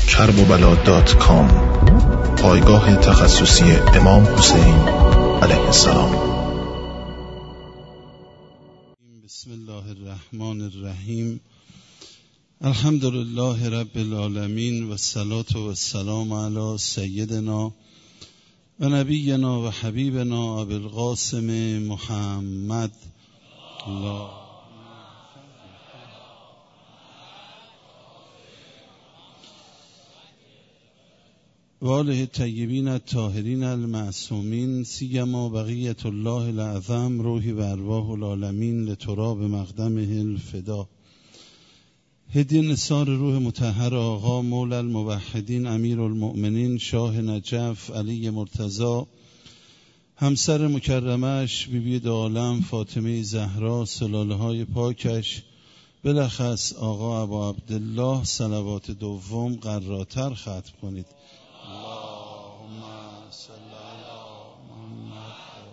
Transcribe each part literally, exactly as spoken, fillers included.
کرب و بلا دات کام، پایگاه تخصصی امام حسین علیه السلام. بسم الله الرحمن الرحیم. الحمد لله رب العالمین و الصلاة و السلام علی سیدنا و نبینا و حبیبنا ابی القاسم محمد الله و آله الطیبین الطاهرین المعصومین، سیما بقیة الله الاعظم روحی و ارواح العالمین لتراب مقدمه الفدا. هدیه نثار روح مطهر آقا مولا الموحدین امیر المؤمنین شاه نجف علی مرتضی، همسر مکرمش بیبی دو عالم فاطمه زهرا، سلاله های پاکش، بلخص آقا ابا عبدالله، صلوات دوم قراتر ختم کنید. اللهم صل علی محمد.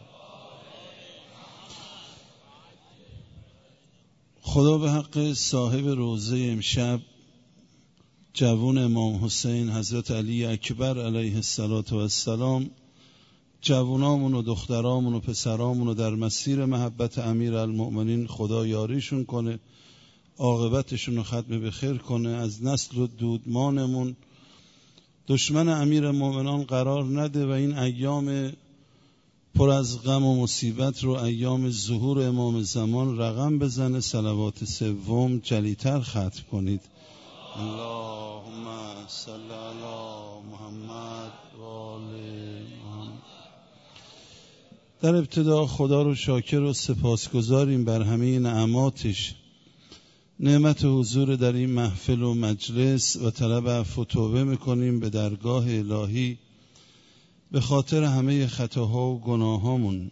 خدا به حق صاحب روزه امشب، جوون امام حسین حضرت علی اکبر علیه السلام، جوونامون و دخترامون و پسرامون رو در مسیر محبت امیر المؤمنین خدا یاریشون کنه، عاقبتشون رو ختم به خیر کنه، از نسل و دودمانمون دشمن امیر مومنان قرار نده و این ایام پر از غم و مصیبت رو ایام ظهور امام زمان رقم بزنه. صلوات سوم جلیتر ختم کنید. اللهم صل علی محمد و آل محمد. در ابتدا خدا رو شاکر و سپاسگزاریم بر همه نعماتش، نعمت حضور در این محفل و مجلس و طلب عفو و توبه میکنیم به درگاه الهی به خاطر همه خطاها و گناهامون.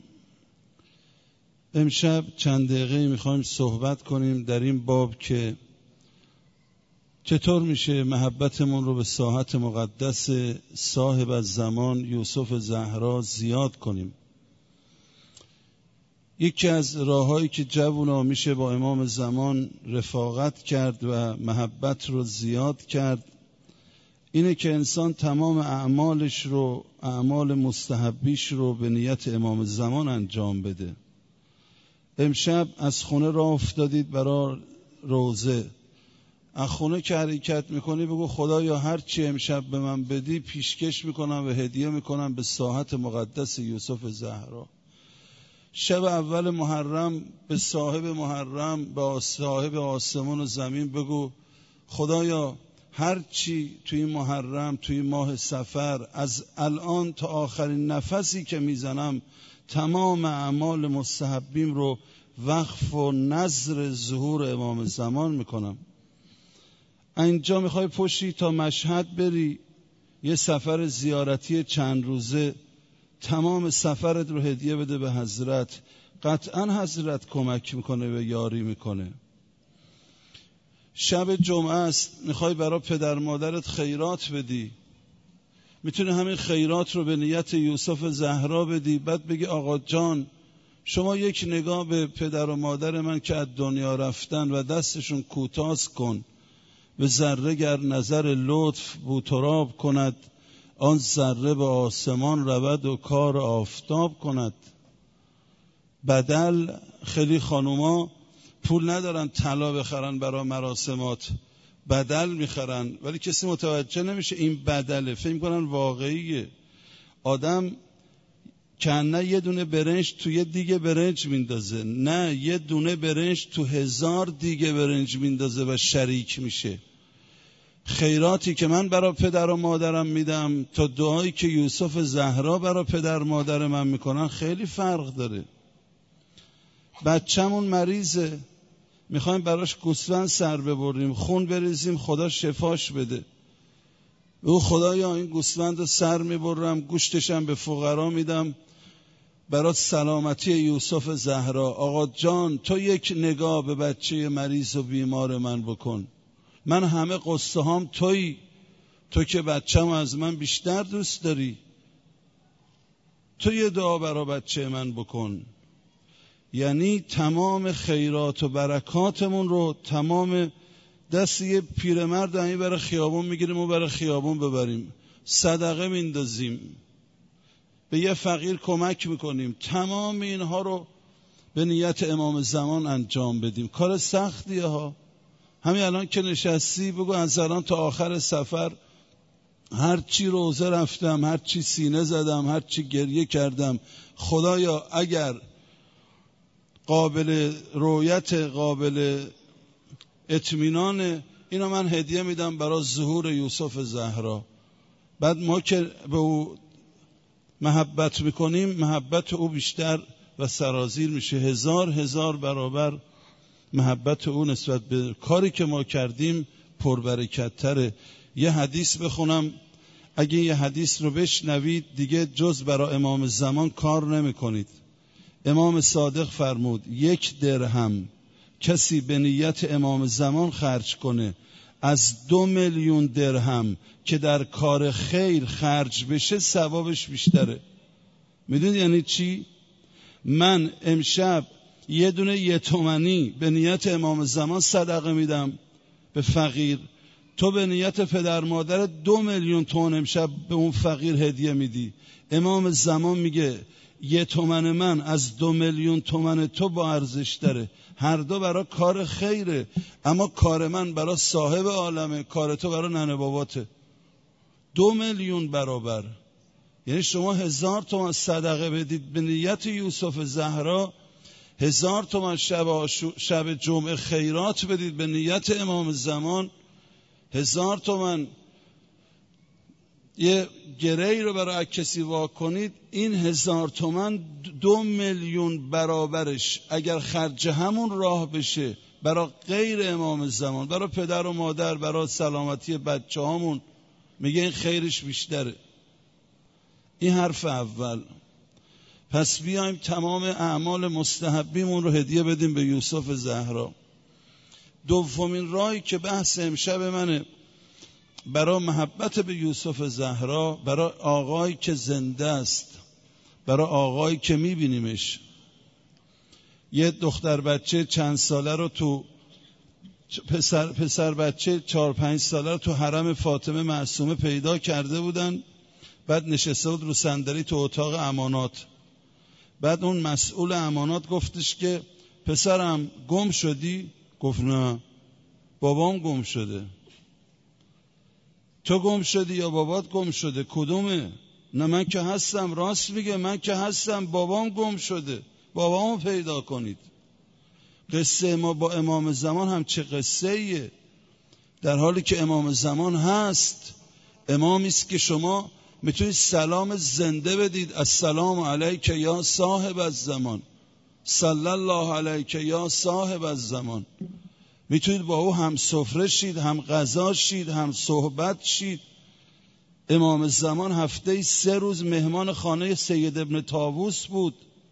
امشب چند دقیقه میخوایم صحبت کنیم در این باب که چطور میشه محبتمون رو به ساحت مقدس صاحب الزمان یوسف زهرا زیاد کنیم. یکی از راههایی که جوونا میشه با امام زمان رفاقت کرد و محبت رو زیاد کرد اینه که انسان تمام اعمالش رو، اعمال مستحبیش رو به نیت امام زمان انجام بده. امشب از خونه راه افتادید برای روزه، از خونه که حرکت میکنی بگو خدایا هر چی امشب به من بدی پیشکش میکنم و هدیه میکنم به ساحت مقدس یوسف زهرا. شب اول محرم به صاحب محرم، به صاحب آسمان و زمین بگو خدایا هر چی توی محرم، توی ماه سفر، از الان تا آخرین نفسی که میزنم تمام اعمال مستحبیم رو وقف و نذر ظهور امام زمان میکنم. اینجا میخوای پشتی تا مشهد بری یه سفر زیارتی چند روزه، تمام سفرت رو هدیه بده به حضرت، قطعا حضرت کمک میکنه و یاری میکنه. شب جمعه است، میخوای برای پدر مادرت خیرات بدی، میتونی همین خیرات رو به نیت یوسف زهرا بدی، بعد بگی آقا جان شما یک نگاه به پدر و مادر من که از دنیا رفتن و دستشون کوتاه کن، به ذره گر نظر لطف بوتراب کند، آن ذره به آسمان رود و کار آفتاب کند. بدل خیلی خانوما پول ندارن طلا بخرن برای مراسمات، بدل میخرن، ولی کسی متوجه نمیشه این بدله، فکر میکنن واقعیه. آدم کنه یه دونه برنج تو یه دیگه برنج میندازه، نه یه دونه برنج تو هزار دیگه برنج میندازه و شریک میشه. خیراتی که من برای پدر و مادرم میدم تا دعایی که یوسف زهرا برای پدر و مادر من میکنن خیلی فرق داره. بچه‌مون مریضه، میخوایم براش گوسفند سر ببریم، خون بریزیم خدا شفاش بده، او خدایا این گوسفند رو سر میبرم گوشتشم به فقرا میدم برای سلامتی یوسف زهرا. آقا جان تو یک نگاه به بچه مریض و بیمار من بکن، من همه قصه هام تویی، تو که بچه‌م از من بیشتر دوست داری، تو یه دعا برای بچه من بکن. یعنی تمام خیرات و برکاتمون رو، تمام دست یه پیرمرد این برای خیابون میگیریم و برای خیابون ببریم، صدقه میندازیم، به یه فقیر کمک میکنیم. تمام اینها رو به نیت امام زمان انجام بدیم. کار سختیه ها. همین الان که نشستی بگو از الان تا آخر سفر هر چی روزه رفتم، هر چی سینه زدم، هر چی گریه کردم، خدایا اگر قابل رویت، قابل اطمینان، اینو من هدیه میدم برای ظهور یوسف زهرا. بعد ما که به او محبت میکنیم، محبت او بیشتر و سرازیر میشه، هزار هزار برابر محبت او نسبت به کاری که ما کردیم پربرکت تره. یه حدیث بخونم، اگه یه حدیث رو بشنوید دیگه جز برای امام زمان کار نمی کنید. امام صادق فرمود یک درهم کسی به نیت امام زمان خرج کنه از دو میلیون درهم که در کار خیر خرج بشه ثوابش بیشتره. میدونید یعنی چی؟ من امشب یه دونه یه تومنی به نیت امام زمان صدقه میدم به فقیر، تو به نیت پدر مادر دو میلیون تومن امشب به اون فقیر هدیه میدی. امام زمان میگه یه تومن من از دو میلیون تومن تو با ارزش داره. هر دو برای کار خیره، اما کار من برای صاحب عالمه، کار تو برای ننه باباته. دو میلیون برابر. یعنی شما هزار تومن صدقه بدید به نیت یوسف زهرا، هزار تومن شب, شب جمعه خیرات بدید به نیت امام زمان، هزار تومن یه گرهی رو برای کسی وا کنید، این هزار تومن دو میلیون برابرش اگر خرج همون راه بشه برای غیر امام زمان، برای پدر و مادر، برای سلامتی بچه هامون، میگه این خیرش بیشتره. این حرف اول. پس بیایم تمام اعمال مستحبیمون رو هدیه بدیم به یوسف زهرا. دومین راهی که بحث امشب منه برای محبت به یوسف زهرا، برای آقایی که زنده است، برای آقایی که میبینیمش. یه دختر بچه چند ساله رو تو پسر, پسر بچه چهار پنج ساله رو تو حرم فاطمه معصومه پیدا کرده بودن. بعد نشسته بود رو صندلی تو اتاق امانات. بعد اون مسئول امانات گفتش که پسرم گم شدی؟ گفت نه، بابام گم شده. تو گم شدی یا بابات گم شده؟ کدومه؟ نه من که هستم. راست میگه، من که هستم، بابام گم شده، بابامو پیدا کنید. قصه ما با امام زمان هم چه قصه ایه، در حالی که امام زمان هست. امامی است که شما میتونید سلام زنده بدید، السلام علیک یا صاحب الزمان، صلی الله علیک یا صاحب الزمان. میتونید با او هم سفره شید، هم غذا شید، هم صحبت شید. امام زمان هفته سه روز مهمان خانه سید ابن طاووس بود.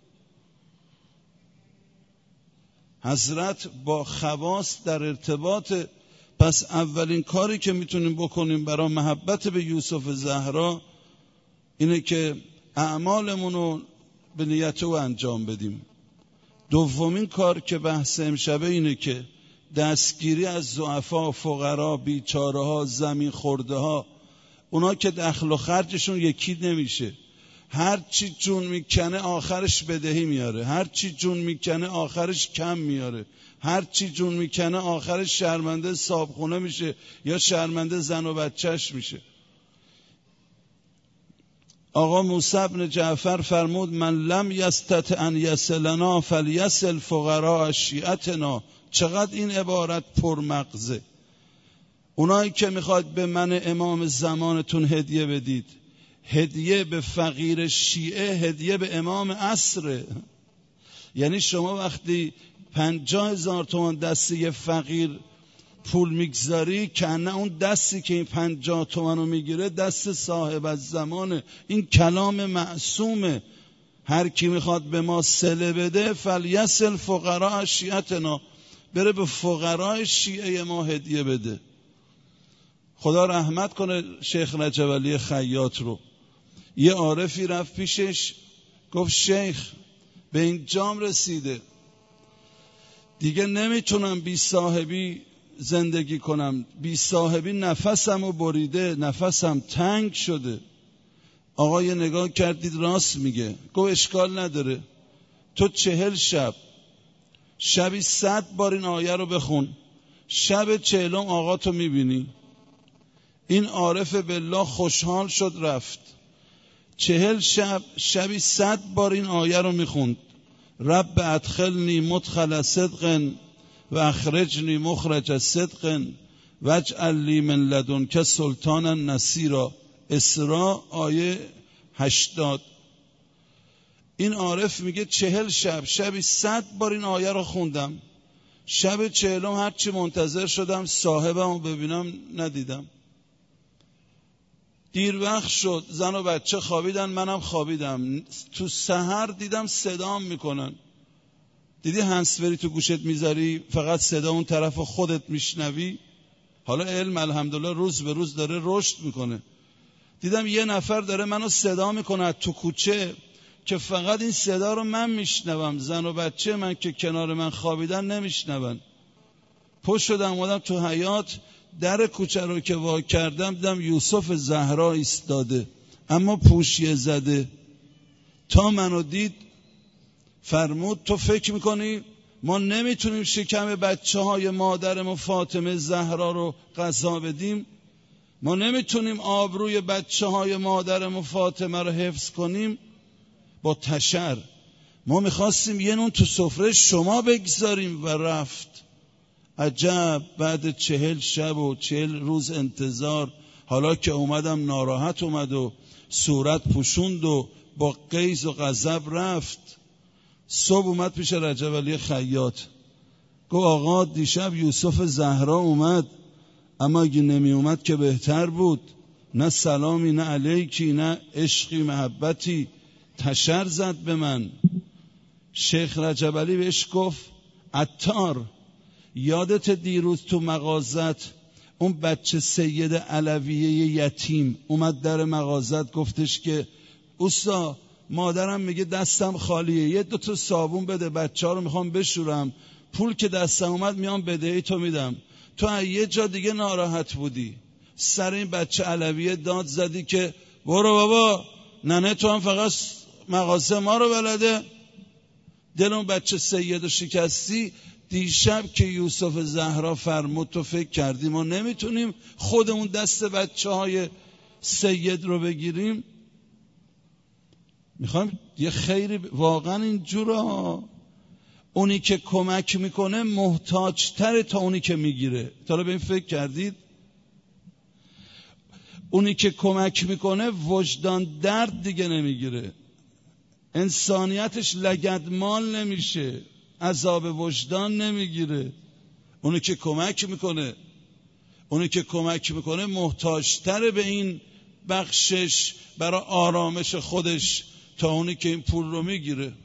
حضرت با خواص در ارتباط. پس اولین کاری که میتونیم بکنیم برای محبت به یوسف زهرا اینه که اعمالمون رو به نیت او انجام بدیم. دومین کار که بحث امشبه اینه که دستگیری از ضعفا، فقرا، بیچاره ها، زمین خورده ها، اونا که دخل و خرجشون یکی نمیشه. هر چی جون میکنه آخرش بدهی میاره، هر چی جون میکنه آخرش کم میاره، هر چی جون میکنه آخرش شرمنده صابخونه میشه یا شرمنده زن و بچهش میشه. آقا موسی بن جعفر فرمود من لم یستطع ان یصلنا فلیصل فقراء شیعتنا. چقدر این عبارت پرمغزه. اونایی که میخواد به من امام زمانتون هدیه بدید، هدیه به فقیر شیعه هدیه به امام عصره. یعنی شما وقتی پنجاه هزار تومان دستی یه فقیر پول میگذاری، کنه اون دستی که این پنجاه تومان رو میگیره دست صاحب از زمانه. این کلام معصومه. هر کی میخواد به ما صله بده فلیصل فقراء شیعتنا، بره به فقرای شیعه ما هدیه بده. خدا رحمت کنه شیخ رجب علی خیاط رو. یه عارفی رفت پیشش گفت شیخ به این جام رسیده، دیگه نمیتونم بی صاحبی زندگی کنم، بی صاحبی نفسم رو بریده، نفسم تنگ شده. آقای نگاه کردید راست میگه، گفت اشکال نداره، تو چهل شب شبی صد بار این آیه رو بخون، شب چهلم آقا تو میبینی. این عارف بالله خوشحال شد رفت، چهل شب شبی صد بار این آیه رو میخوند، رب ادخلنی مدخل صدق و اخرجنی مخرج صدق واجعل لی من لدنک سلطانا نصیرا. اسراء آیه هشتاد. این عارف میگه چهل شب شبی صد بار این آیه رو خوندم، شب چهلم هرچی منتظر شدم صاحبم رو ببینم ندیدم. دیر وقت شد، زن و بچه خوابیدن، منم خوابیدم. تو سحر دیدم صدام میکنن. دیدی هنسفری تو گوشت میذاری فقط صدا اون طرف خودت میشنوی؟ حالا علم الحمدلله روز به روز داره رشد میکنه. دیدم یه نفر داره منو صدا میکنه تو کوچه که فقط این صدا رو من میشنوم، زن و بچه من که کنار من خوابیدن نمیشنون. پشت شدم اومدم تو حیاط، در کوچه رو که وا کردم دیدم یوسف زهرا ایستاده اما پوشیه زده. تا منو دید فرمود تو فکر میکنی ما نمیتونیم شکم بچه های مادرمون فاطمه زهرا رو غذا بدیم؟ ما نمیتونیم آبروی بچه های مادرمون فاطمه رو حفظ کنیم؟ با تشر ما میخواستیم یه نون تو سفره شما بگذاریم و رفت. عجب، بعد چهل شب و چهل روز انتظار، حالا که اومدم ناراحت اومد و صورت پوشوند و با غیظ و غضب رفت. صبح اومد پیش رجب علی خیاط، گفت آقا دیشب یوسف زهرا اومد، اما اگه نمی اومد که بهتر بود، نه سلامی نه علیکی نه عشقی محبتی، تشر زد به من. شیخ رجب علی بهش گفت عطار یادت دیروز تو مغازت اون بچه سید علویه یتیم اومد در مغازت گفتش که اوستا مادرم میگه دستم خالیه، یه دو تا صابون بده بچه ها رو میخوام بشورم، پول که دستم اومد میام بدهی تو میدم. تو یه جا دیگه ناراحت بودی، سر این بچه علویه داد زدی که برو بابا ننه تو هم فقط مغازه ما رو بلده. دل اون بچه سید رو شکستی. دیشب که یوسف زهرا فرمود تو فکر کردی ما نمیتونیم خودمون دست بچه های سید رو بگیریم؟ میخوایم یه خیری واقعا اینجورا. اونی که کمک میکنه محتاج تره تا اونی که میگیره. تا حالا به این فکر کردید؟ اونی که کمک میکنه وجدان درد دیگه نمیگیره، انسانیتش لگدمال نمیشه، عذاب وجدان نمیگیره. اونی که کمک میکنه اونی که کمک میکنه محتاجتره به این بخشش برای آرامش خودش تا اونی که این پول رو میگیره.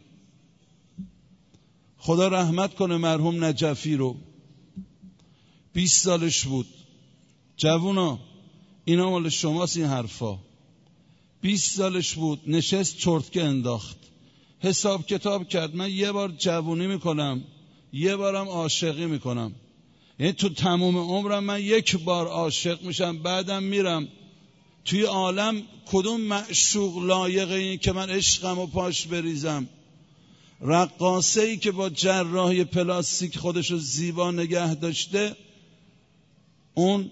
خدا رحمت کنه مرحوم نجفی رو. بیست سالش بود. جوونا اینا مال شماست این حرفا. بیست سالش بود، نشست چرتکه انداخت، حساب کتاب کرد من یه بار جوونی میکنم یه بارم عاشقی میکنم، یعنی تو تموم عمرم من یک بار عاشق میشم بعدم میرم. توی عالم کدوم معشوق لایق این که من عشقم و پاش بریزم؟ رقاصه ای که با جراحی پلاستیک خودشو زیبا نگه داشته، اون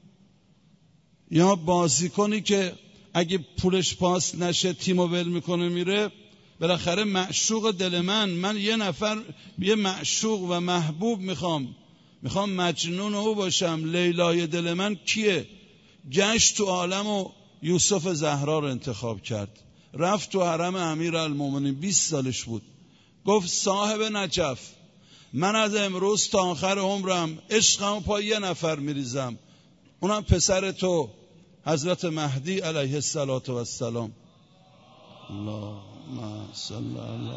یا بازیکنی که اگه پولش پاس نشه تیمو ول میکنه میره. بالاخره معشوق دل من من یه نفر یه معشوق و محبوب میخوام میخوام مجنون او باشم. لیلای دل من کیه؟ گشت تو عالم و یوسف زهرا رو انتخاب کرد، رفت تو حرم امیرالمومنین. بیست سالش بود. گفت صاحب نجف من از امروز تا آخر عمرم عشقم پای یه نفر میریزم، اونم پسر تو حضرت مهدی علیه السلام. اللهم صل علی.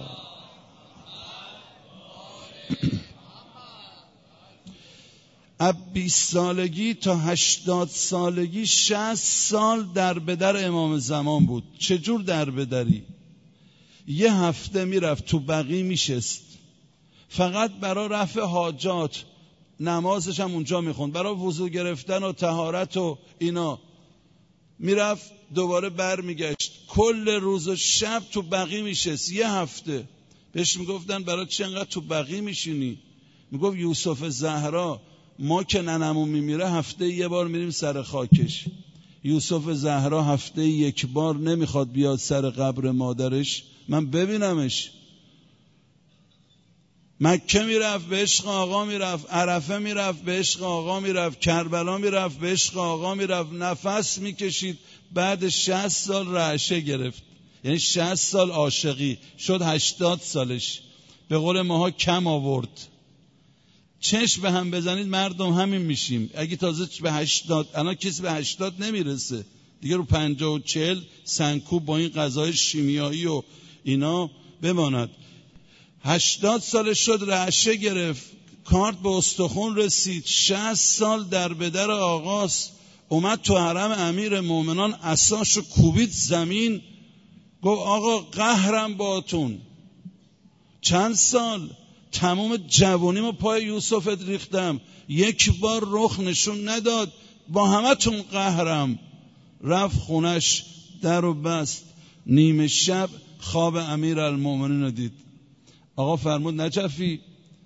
از بیست سالگی تا هشتاد سالگی شصت سال در بدر امام زمان بود. چجور در بدری؟ یه هفته میرفت تو بقیع میشست، فقط برای رفع حاجات نمازش هم اونجا میخوند، برای وضو گرفتن و طهارت و اینا میرفت دوباره بر میگشت. کل روز و شب تو بقی میشست. یه هفته بهش میگفتن برای چی انقدر تو بقی میشینی؟ میگفت یوسف زهرا ما که ننمون میمیره هفته یه بار میریم سر خاکش. یوسف زهرا هفته یک بار نمیخواد بیاد سر قبر مادرش، من ببینمش. مکه میرفت به عشق آقا میرفت، عرفه میرفت به عشق آقا میرفت، کربلا میرفت به عشق آقا میرفت. نفس میکشید. بعد شصت سال رعشه گرفت، یعنی شصت سال عاشقی شد، هشتاد سالش. به قول ماها کم آورد. چشم به هم بزنید مردم همین میشیم. اگه تازه به هشتاد، الان کسی به هشتاد نمیرسه دیگه، رو پنجاه و چهل سنکوب با این غذای شیمیایی و اینا بماند. هشتاد سالش شد، رعشه گرفت، کارت به استخون رسید. شصت سال در بدر آقاست. اومد تو حرم امیر مومنان، عصاشو کوبید زمین، گفت آقا قهرم باتون. چند سال تمام جوانیمو پای یوسفت ریختم، یک بار رخ نشون نداد، با همه تون قهرم. رفت خونش، در و بست. نیمه شب خواب امیر المومنین رو دید. آقا فرمود نجفی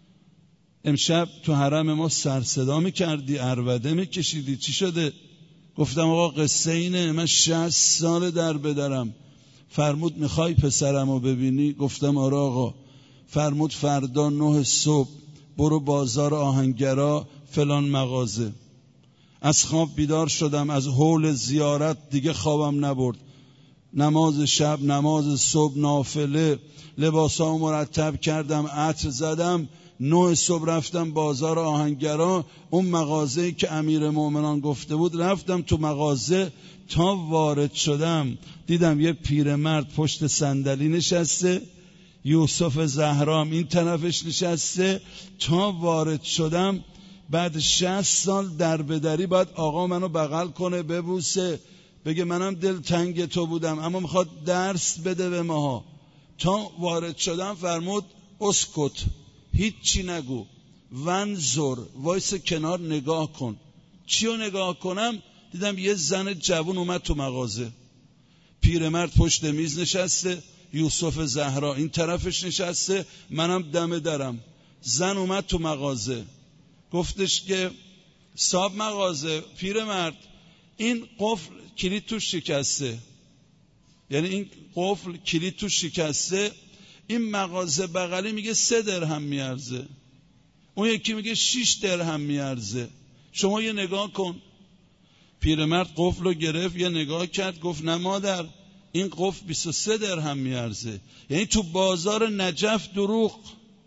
امشب تو حرم ما سر صدا میکردی، عربده میکشیدی، چی شده؟ گفتم آقا قصه اینه، من شصت سال در بدرم. فرمود میخوای پسرمو ببینی؟ گفتم آره آقا. فرمود فردا نه صبح برو بازار آهنگرا فلان مغازه. از خواب بیدار شدم، از هول زیارت دیگه خوابم نبرد. نماز شب، نماز صبح، نافله، لباسامو مرتب کردم، عطر زدم. نه صبح رفتم بازار آهنگرا، اون مغازه‌ای که امیر مومنان گفته بود. رفتم تو مغازه، تا وارد شدم دیدم یه پیرمرد پشت صندلی نشسته، یوسف زهرام این طرفش نشسته. تا وارد شدم بعد شصت سال در بدری باید آقا منو بغل کنه، ببوسه، بگه منم دل تنگ تو بودم اما میخواد درس بده به ماها. تا وارد شدم فرمود اسکت، هیچی نگو، ونظر، وایس کنار نگاه کن. چی رو نگاه کنم؟ دیدم یه زن جوون اومد تو مغازه. پیرمرد پشت میز نشسته، یوسف زهرا این طرفش نشسته، منم دم درم. زن اومد تو مغازه، گفتش که صاحب مغازه، پیرمرد این قفل کلید توش شکسته، یعنی این قفل کلید توش شکسته، این مغازه بغلی میگه سه درهم میارزه، اون یکی میگه شیش درهم میارزه، شما یه نگاه کن. پیرمرد قفل رو گرفت، یه نگاه کرد، گفت نه مادر، این قفل بیست و سه درهم میارزه. یعنی تو بازار نجف دروغ.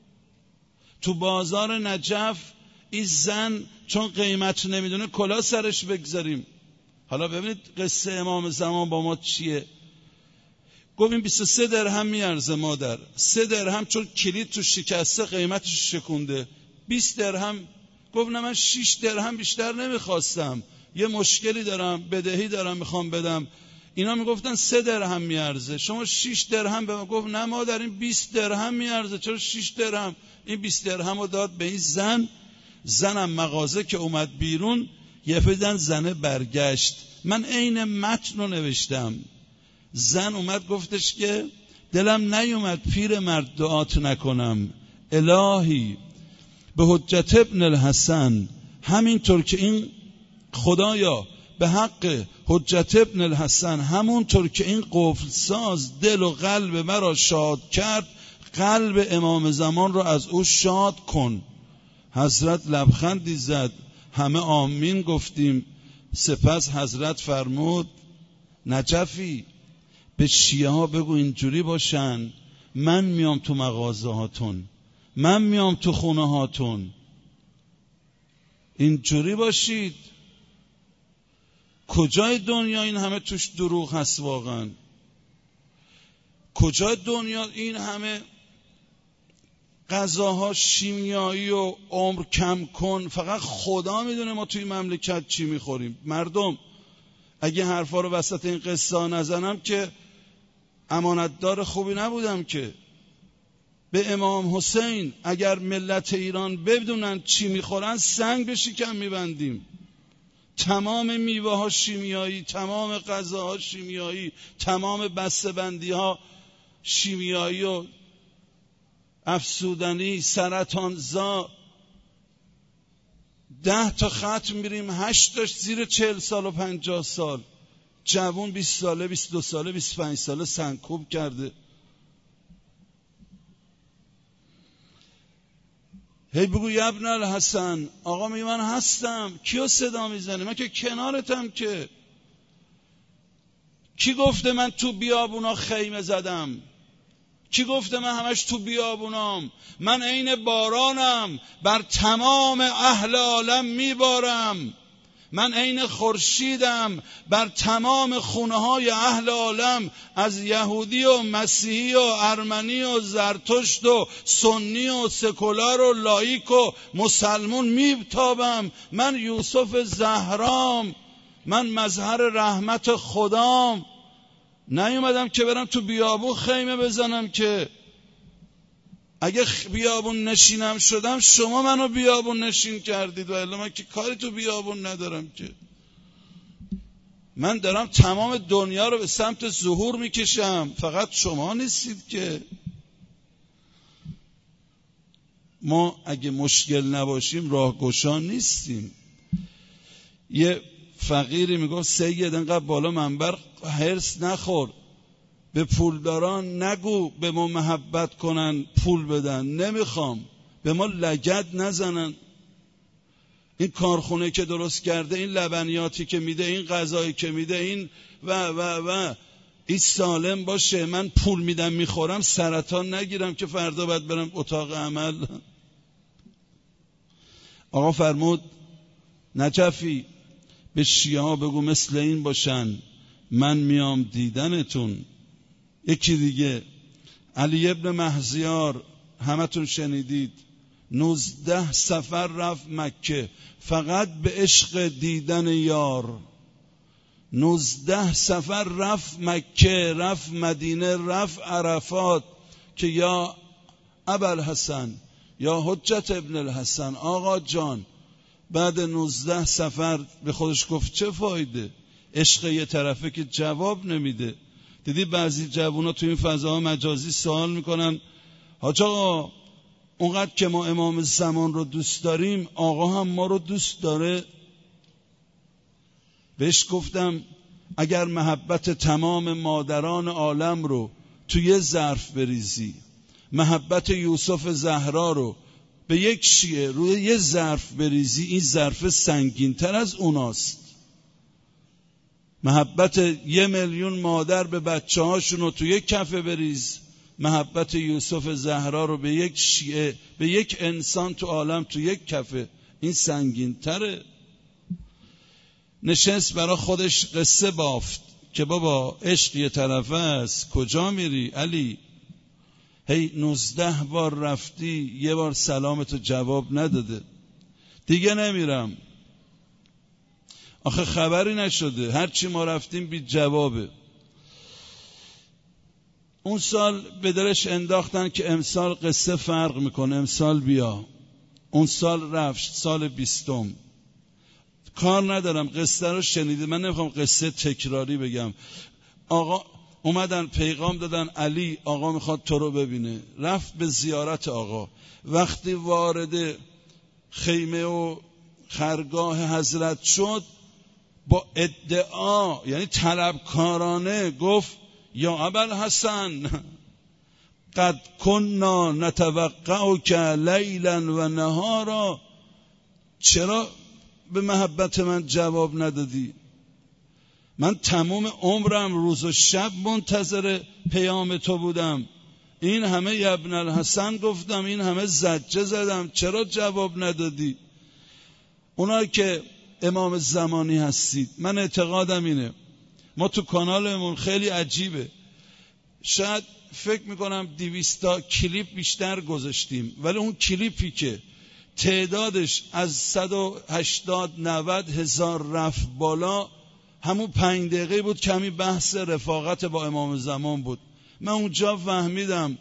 تو بازار نجف این زن چون قیمت نمیدونه کلا سرش بگذاریم. حالا ببینید قصه امام زمان با ما چیه. گفت این بیست و سه درهم میارزه مادر. سه درهم چون کلید تو شکسته قیمتش شکونده. بیست درهم. گفت نه من شش درهم بیشتر نمیخواستم، یه مشکلی دارم، بدهی دارم میخوام بدم. اینا میگفتن سه درهم میارزه، شما شش درهم به من. گفت نه مادر این بیست درهم میارزه. چرا شش درهم؟ این بیست درهم رو داد به این زن. زنم مغازه که اومد بیرون یه فدن زنه برگشت. من عین متن رو نوشتم. زن اومد گفتش که دلم نیومد پیرمرد دعات نکنم، الهی به حجت ابن الحسن، همینطور که این خدایا به حق حجت ابن الحسن، همونطور که این قفل ساز دل و قلب مرا شاد کرد، قلب امام زمان را از او شاد کن. حضرت لبخندی زد، همه آمین گفتیم. سپس حضرت فرمود نجفی به شیعه ها بگو اینجوری باشن، من میام تو مغازه هاتون، من میام تو خونه هاتون، اینجوری باشید. کجای دنیا این همه توش دروغ هست واقعا؟ کجای دنیا این همه غذاها شیمیایی و عمر کم کن؟ فقط خدا میدونه ما توی مملکت چی میخوریم. مردم اگه حرفا رو وسط این قصه نزنم که امانتدار خوبی نبودم که. به امام حسین اگر ملت ایران بدونن چی میخورن سنگ به شکم میبندیم. تمام میوه ها شیمیایی، تمام غذاها شیمیایی، تمام بسته‌بندی ها شیمیایی و افسودنی، سرطانزا. ده تا ختم میریم، هشت تاش زیر چهل سال و پنجاه سال. جوون بیست ساله، بیست و دو ساله، بیست و پنج ساله سنگکوب کرده. هی بگو ابن الحسن، آقا میگه من هستم. کیو صدا میزنی؟ من که کنارتم. که کی گفته من تو بیابونا خیمه زدم؟ کی گفته من همش تو بیابونام؟ من عین بارانم، بر تمام اهل عالم میبارم. من عین خورشیدم، بر تمام خونه های اهل عالم، از یهودی و مسیحی و ارمنی و زرتشت و سنی و سکولار و لایک و مسلمون میتابم. من یوسف زهرام، من مظهر رحمت خدام. نیومدم که برم تو بیابون خیمه بزنم. که اگه بیابون نشینم شدم شما منو بیابون نشین کردید، و الا من که کاری تو بیابون ندارم. که من دارم تمام دنیا رو به سمت ظهور میکشم، فقط شما نیستید. که ما اگه مشکل نباشیم راهگشا نیستیم. یه فقیری میگفت سید انقدر بالا منبر هرس نخور، به پولداران نگو به ما محبت کنن پول بدن، نمیخوام، به ما لگد نزنن. این کارخونه که درست کرده، این لبنیاتی که میده، این غذایی که میده، این و و و این سالم باشه. من پول میدم میخورم، سرطان نگیرم که فردا باید برم اتاق عمل. آقا فرمود نجفی به شیعه ها بگو مثل این باشن، من میام دیدنتون. یکی دیگه علی ابن مهزیار، همتون شنیدید، نوزده سفر رفت مکه فقط به عشق دیدن یار. نوزده سفر رفت مکه، رفت مدینه، رفت عرفات که یا ابوالحسن، یا حجت ابن الحسن، آقا جان. بعد نوزده سفر به خودش گفت چه فایده؟ عشق یه طرفه که جواب نمیده. دیدی بعضی جوونا تو این فضاها مجازی سوال میکنن حاج آقا اونقدر که ما امام زمان رو دوست داریم آقا هم ما رو دوست داره؟ بهش گفتم اگر محبت تمام مادران عالم رو تو یه ظرف بریزی، محبت یوسف زهرا رو به یک شیعه روی یه ظرف بریزی، این ظرف سنگین تر از اوناست. محبت یه میلیون مادر به بچه هاشون رو تو یک کفه بریز، محبت یوسف زهرا رو به یک شیعه، به یک انسان تو عالم تو یک کفه، این سنگین تره. نشست برا خودش قصه بافت که بابا عشق یه طرفه است، کجا میری علی؟ هی نوزده بار رفتی یه بار سلامتو جواب نداده، دیگه نمیرم. آخه خبری نشده، هرچی ما رفتیم بی جوابه. اون سال به دلش انداختن که امسال قصه فرق میکنه، امسال بیا. اون سال رفت، سال بیستم. کار ندارم قصه رو شنیده، من نمیخوام قصه تکراری بگم. آقا اومدن پیغام دادن علی آقا میخواد تو رو ببینه. رفت به زیارت آقا. وقتی وارد خیمه و خرگاه حضرت شد با ادعا، یعنی طلبکارانه گفت یا ابوالحسن قد کنا نتوقعک لیلا و نهارا، چرا به محبت من جواب ندادی؟ من تمام عمرم روز و شب منتظر پیام تو بودم، این همه ابن الحسن گفتم، این همه زجه زدم، چرا جواب ندادی؟ اونایی که امام زمانی هستید، من اعتقادم اینه، ما تو کانالمون خیلی عجیبه، شاید فکر میکنم دویستا کلیپ بیشتر گذاشتیم، ولی اون کلیپی که تعدادش از صد و هشتاد نود هزار رفت بالا، همون پنج دقیقه بود، کمی بحث رفاقت با امام زمان بود. من اونجا فهمیدم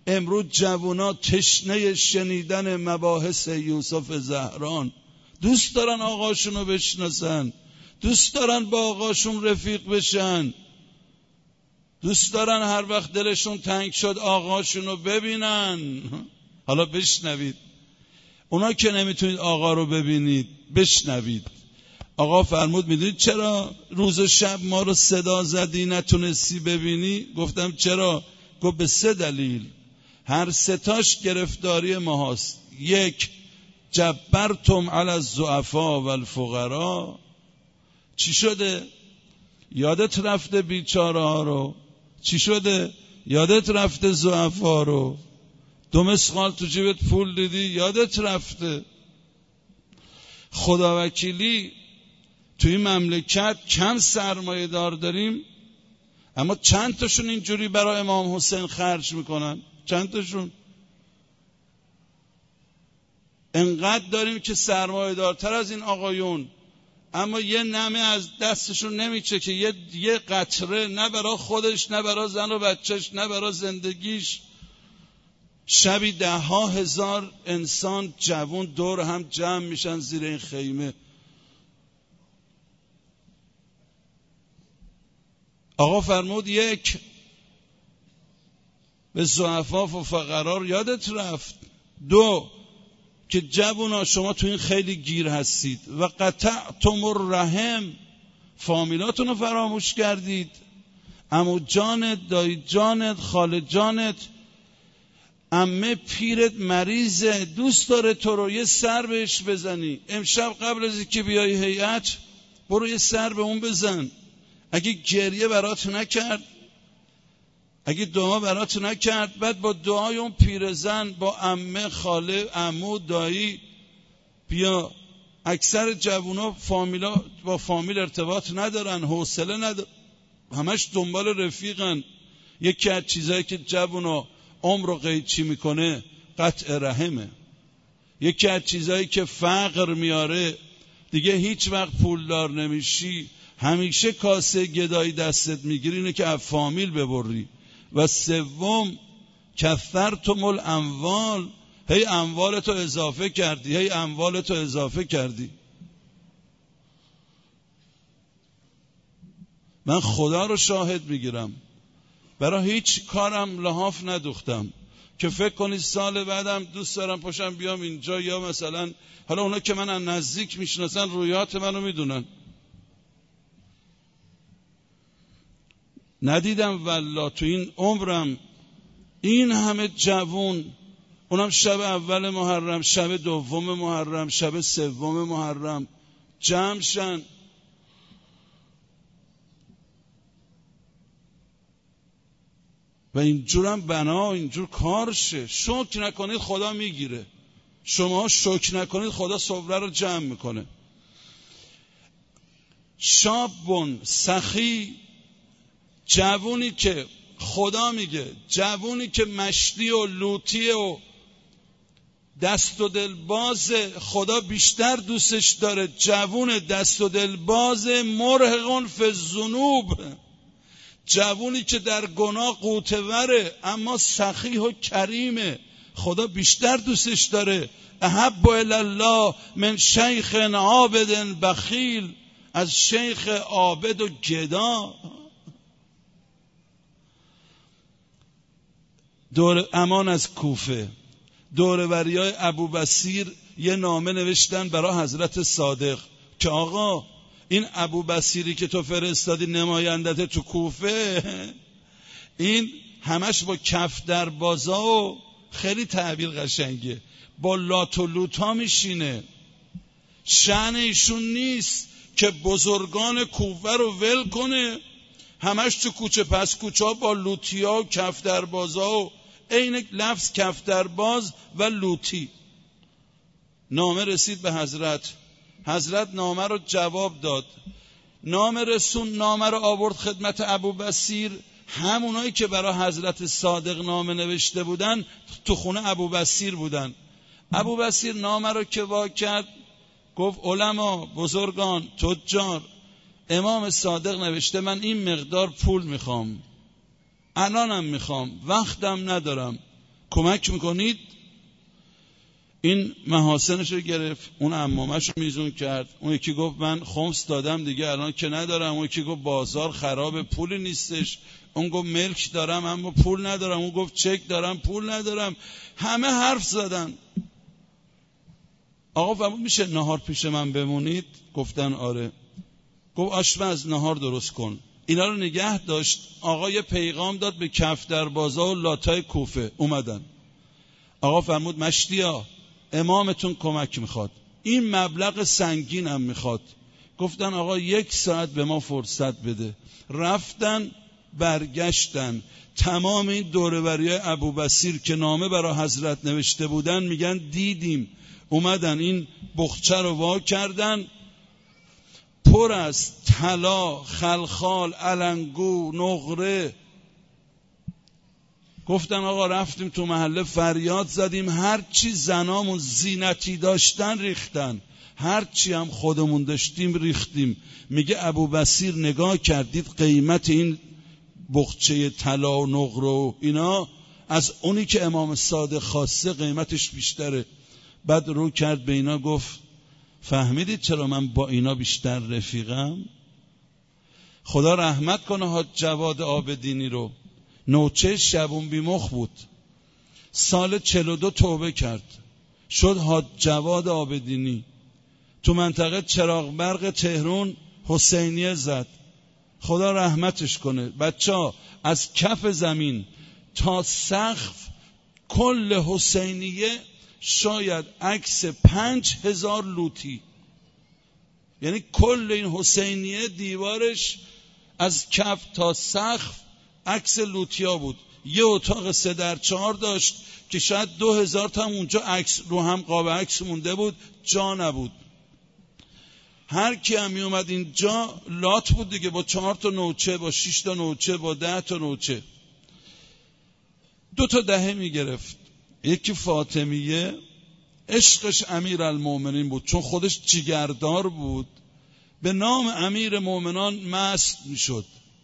امروز جوونا تشنه شنیدن مباحث یوسف زهران، دوست دارن آقاشونو بشناسن، دوست دارن با آقاشون رفیق بشن، دوست دارن هر وقت دلشون تنگ شد آقاشونو ببینن. حالا بشنوید، اونا که نمیتونید آقا رو ببینید بشنوید. آقا فرمود میدونید چرا روز و شب ما رو صدا زدی نتونستی ببینی؟ گفتم چرا؟ گفت به سه دلیل، هر ستاش گرفتاری ما هست. یک، جبرتم علی الضعفاء و الفقراء. چی شده؟ یادت رفته بیچاره ها رو؟ چی شده؟ یادت رفته ضعفا رو؟ دو مسقال تو جیبت پول دیدی؟ یادت رفته. خداوکیلی توی مملکت کم سرمایه دار داریم، اما چند تاشون اینجوری برای امام حسین خرج میکنن؟ چند تاشون؟ انقدر داریم که سرمایه دارتر از این آقایون، اما یه نمه از دستشون نمیچه که یه یه قطره، نه برای خودش، نه برای زن و بچهش، نه برای زندگیش. شبی ده ها هزار انسان جوان دور هم جمع میشن زیر این خیمه. آقا فرمود یک، به ضعفا و فقرا یادت رفت. دو، که جوونا شما تو این خیلی گیر هستید و قطعتم الرحم، فامیلاتون رو فراموش کردید. عمو جانت، دایی جانت، خاله جانت، عمه پیرت مریضه، دوست داره تو رو یه سر بهش بزنی. امشب قبل از اینکه بیای هیئت برو یه سر به اون بزن. اگه گریه برات نکرد، اگه دعا برات نکرد، بعد با دعای اون پیرزن با عمه، خاله، عمو، دایی بیا. اکثر جوونا فامیلا با فامیل ارتباط ندارن، حوصله ندارن، همش دنبال رفیقن. یکی از چیزایی که جوونا عمر رو قیچی میکنه قطع رحمه. یکی از چیزایی که فقر میاره، دیگه هیچ وقت پولدار نمیشی، همیشه کاسه گدایی دستت میگیری، اینه که از فامیل ببری. و سوم، کثرتم الاموال، هی اموالتو اضافه کردی، هی اموالتو اضافه کردی. من خدا رو شاهد میگیرم، برای هیچ کارم لحاف ندوختم که فکر کنید سال بعدم دوست دارم پاشم بیام اینجا، یا مثلا حالا اونا که من از نزدیک میشناسن رویات منو میدونن. ندیدم والله تو این عمرم این همه جوون، اونم شب اول محرم، شب دوم محرم، شب سوم محرم جمع شن. و اینجورم بنا اینجور کار شه. شکر نکنید خدا میگیره، شما شکر نکنید خدا صبره رو جمع میکنه. شابون سخی، جوونی که خدا میگه، جوونی که مشتی و لوتی و دست و دل باز، خدا بیشتر دوستش داره جوون دست و دل باز مرهقون فی الذنوب، جوونی که در گناه قوتوره اما سخی و کریمه، خدا بیشتر دوستش داره. احب الی الله من شیخ عابد بخیل، از شیخ عابد و گدا. دور امان از کوفه، دوربریای ابو بصیر یه نامه نوشتن برای حضرت صادق که آقا این ابو بصیری که تو فرستادی نمایندت تو کوفه، این همش با کف در بازا و خیلی تعبیر قشنگه، با لات و لوتا میشینه. شأن ایشون نیست که بزرگان کوفه رو ول کنه، همش تو کوچه پس کوچه ها با لوتیا و کف در بازا و عین لفظ کف در باز و لوتی. نامه رسید به حضرت، حضرت نامه رو جواب داد، نامه رسون، نامه رو آورد خدمت ابو بصیر. همونایی که برای حضرت صادق نامه نوشته بودن تو خونه ابو بصیر بودن. ابو بصیر نامه رو که وا کرد گفت علما، بزرگان، تجار، امام صادق نوشته من این مقدار پول میخوام، الانم میخوام، وقتم ندارم، کمک میکنید؟ این محاسنش رو گرفت، اون عمامش رو میزون کرد. اون یکی گفت من خمس دادم دیگه الان که ندارم. اون یکی گفت بازار خراب پولی نیستش. اون گفت ملک دارم اما پول ندارم. اون گفت چک دارم پول ندارم. همه حرف زدن. آقا فرمود میشه نهار پیش من بمونید؟ گفتن آره. گفت آشپز نهار درست کن. اینا رو نگه داشت. آقا یه پیغام داد به کفدربازا و لاتای کوفه. اومدن. آقا فرمود مشتیا امامتون کمک میخواد، این مبلغ سنگین هم میخواد. گفتن آقا یک ساعت به ما فرصت بده. رفتن برگشتن. تمام این دوره‌وریای ابوبصیر که نامه برای حضرت نوشته بودن میگن دیدیم. اومدن این بخچه رو وا کردن، پر از طلا، خلخال، علنگو، نقره. گفتن آقا رفتیم تو محله فریاد زدیم، هر چی زنامون زینتی داشتن ریختن، هر چی هم خودمون داشتیم ریختیم. میگه ابوبصیر نگاه کردید قیمت این بخچه طلا و نقره و اینا از اونی که امام صادق خواسته قیمتش بیشتره. بعد رو کرد به اینا گفت فهمیدید چرا من با اینا بیشتر رفیقم؟ خدا رحمت کنه حاج جواد آبدینی رو. نوچه شبون بیمخ بود، سال چهل و دو توبه کرد، شد حاج جواد آبدینی. تو منطقه چراغ برق تهران حسینیه زد. خدا رحمتش کنه. بچه ها از کف زمین تا سقف کل حسینیه شاید عکس پنج هزار لوتی، یعنی کل این حسینیه دیوارش از کف تا سقف عکس لوتیا بود. یه اتاق سه در چهار داشت که شاید دو هزار تا هم اونجا عکس رو هم قاب عکس مونده بود، جا نبود. هر کی هم می اومد اینجا لات بود دیگه، با چهار تا نوچه، با شش تا نوچه، با ده تا نوچه. دو تا دهه می گرفت. یکی فاطمیه، عشقش امیر المومنین بود، چون خودش جگردار بود، به نام امیر مومنان مست می شد.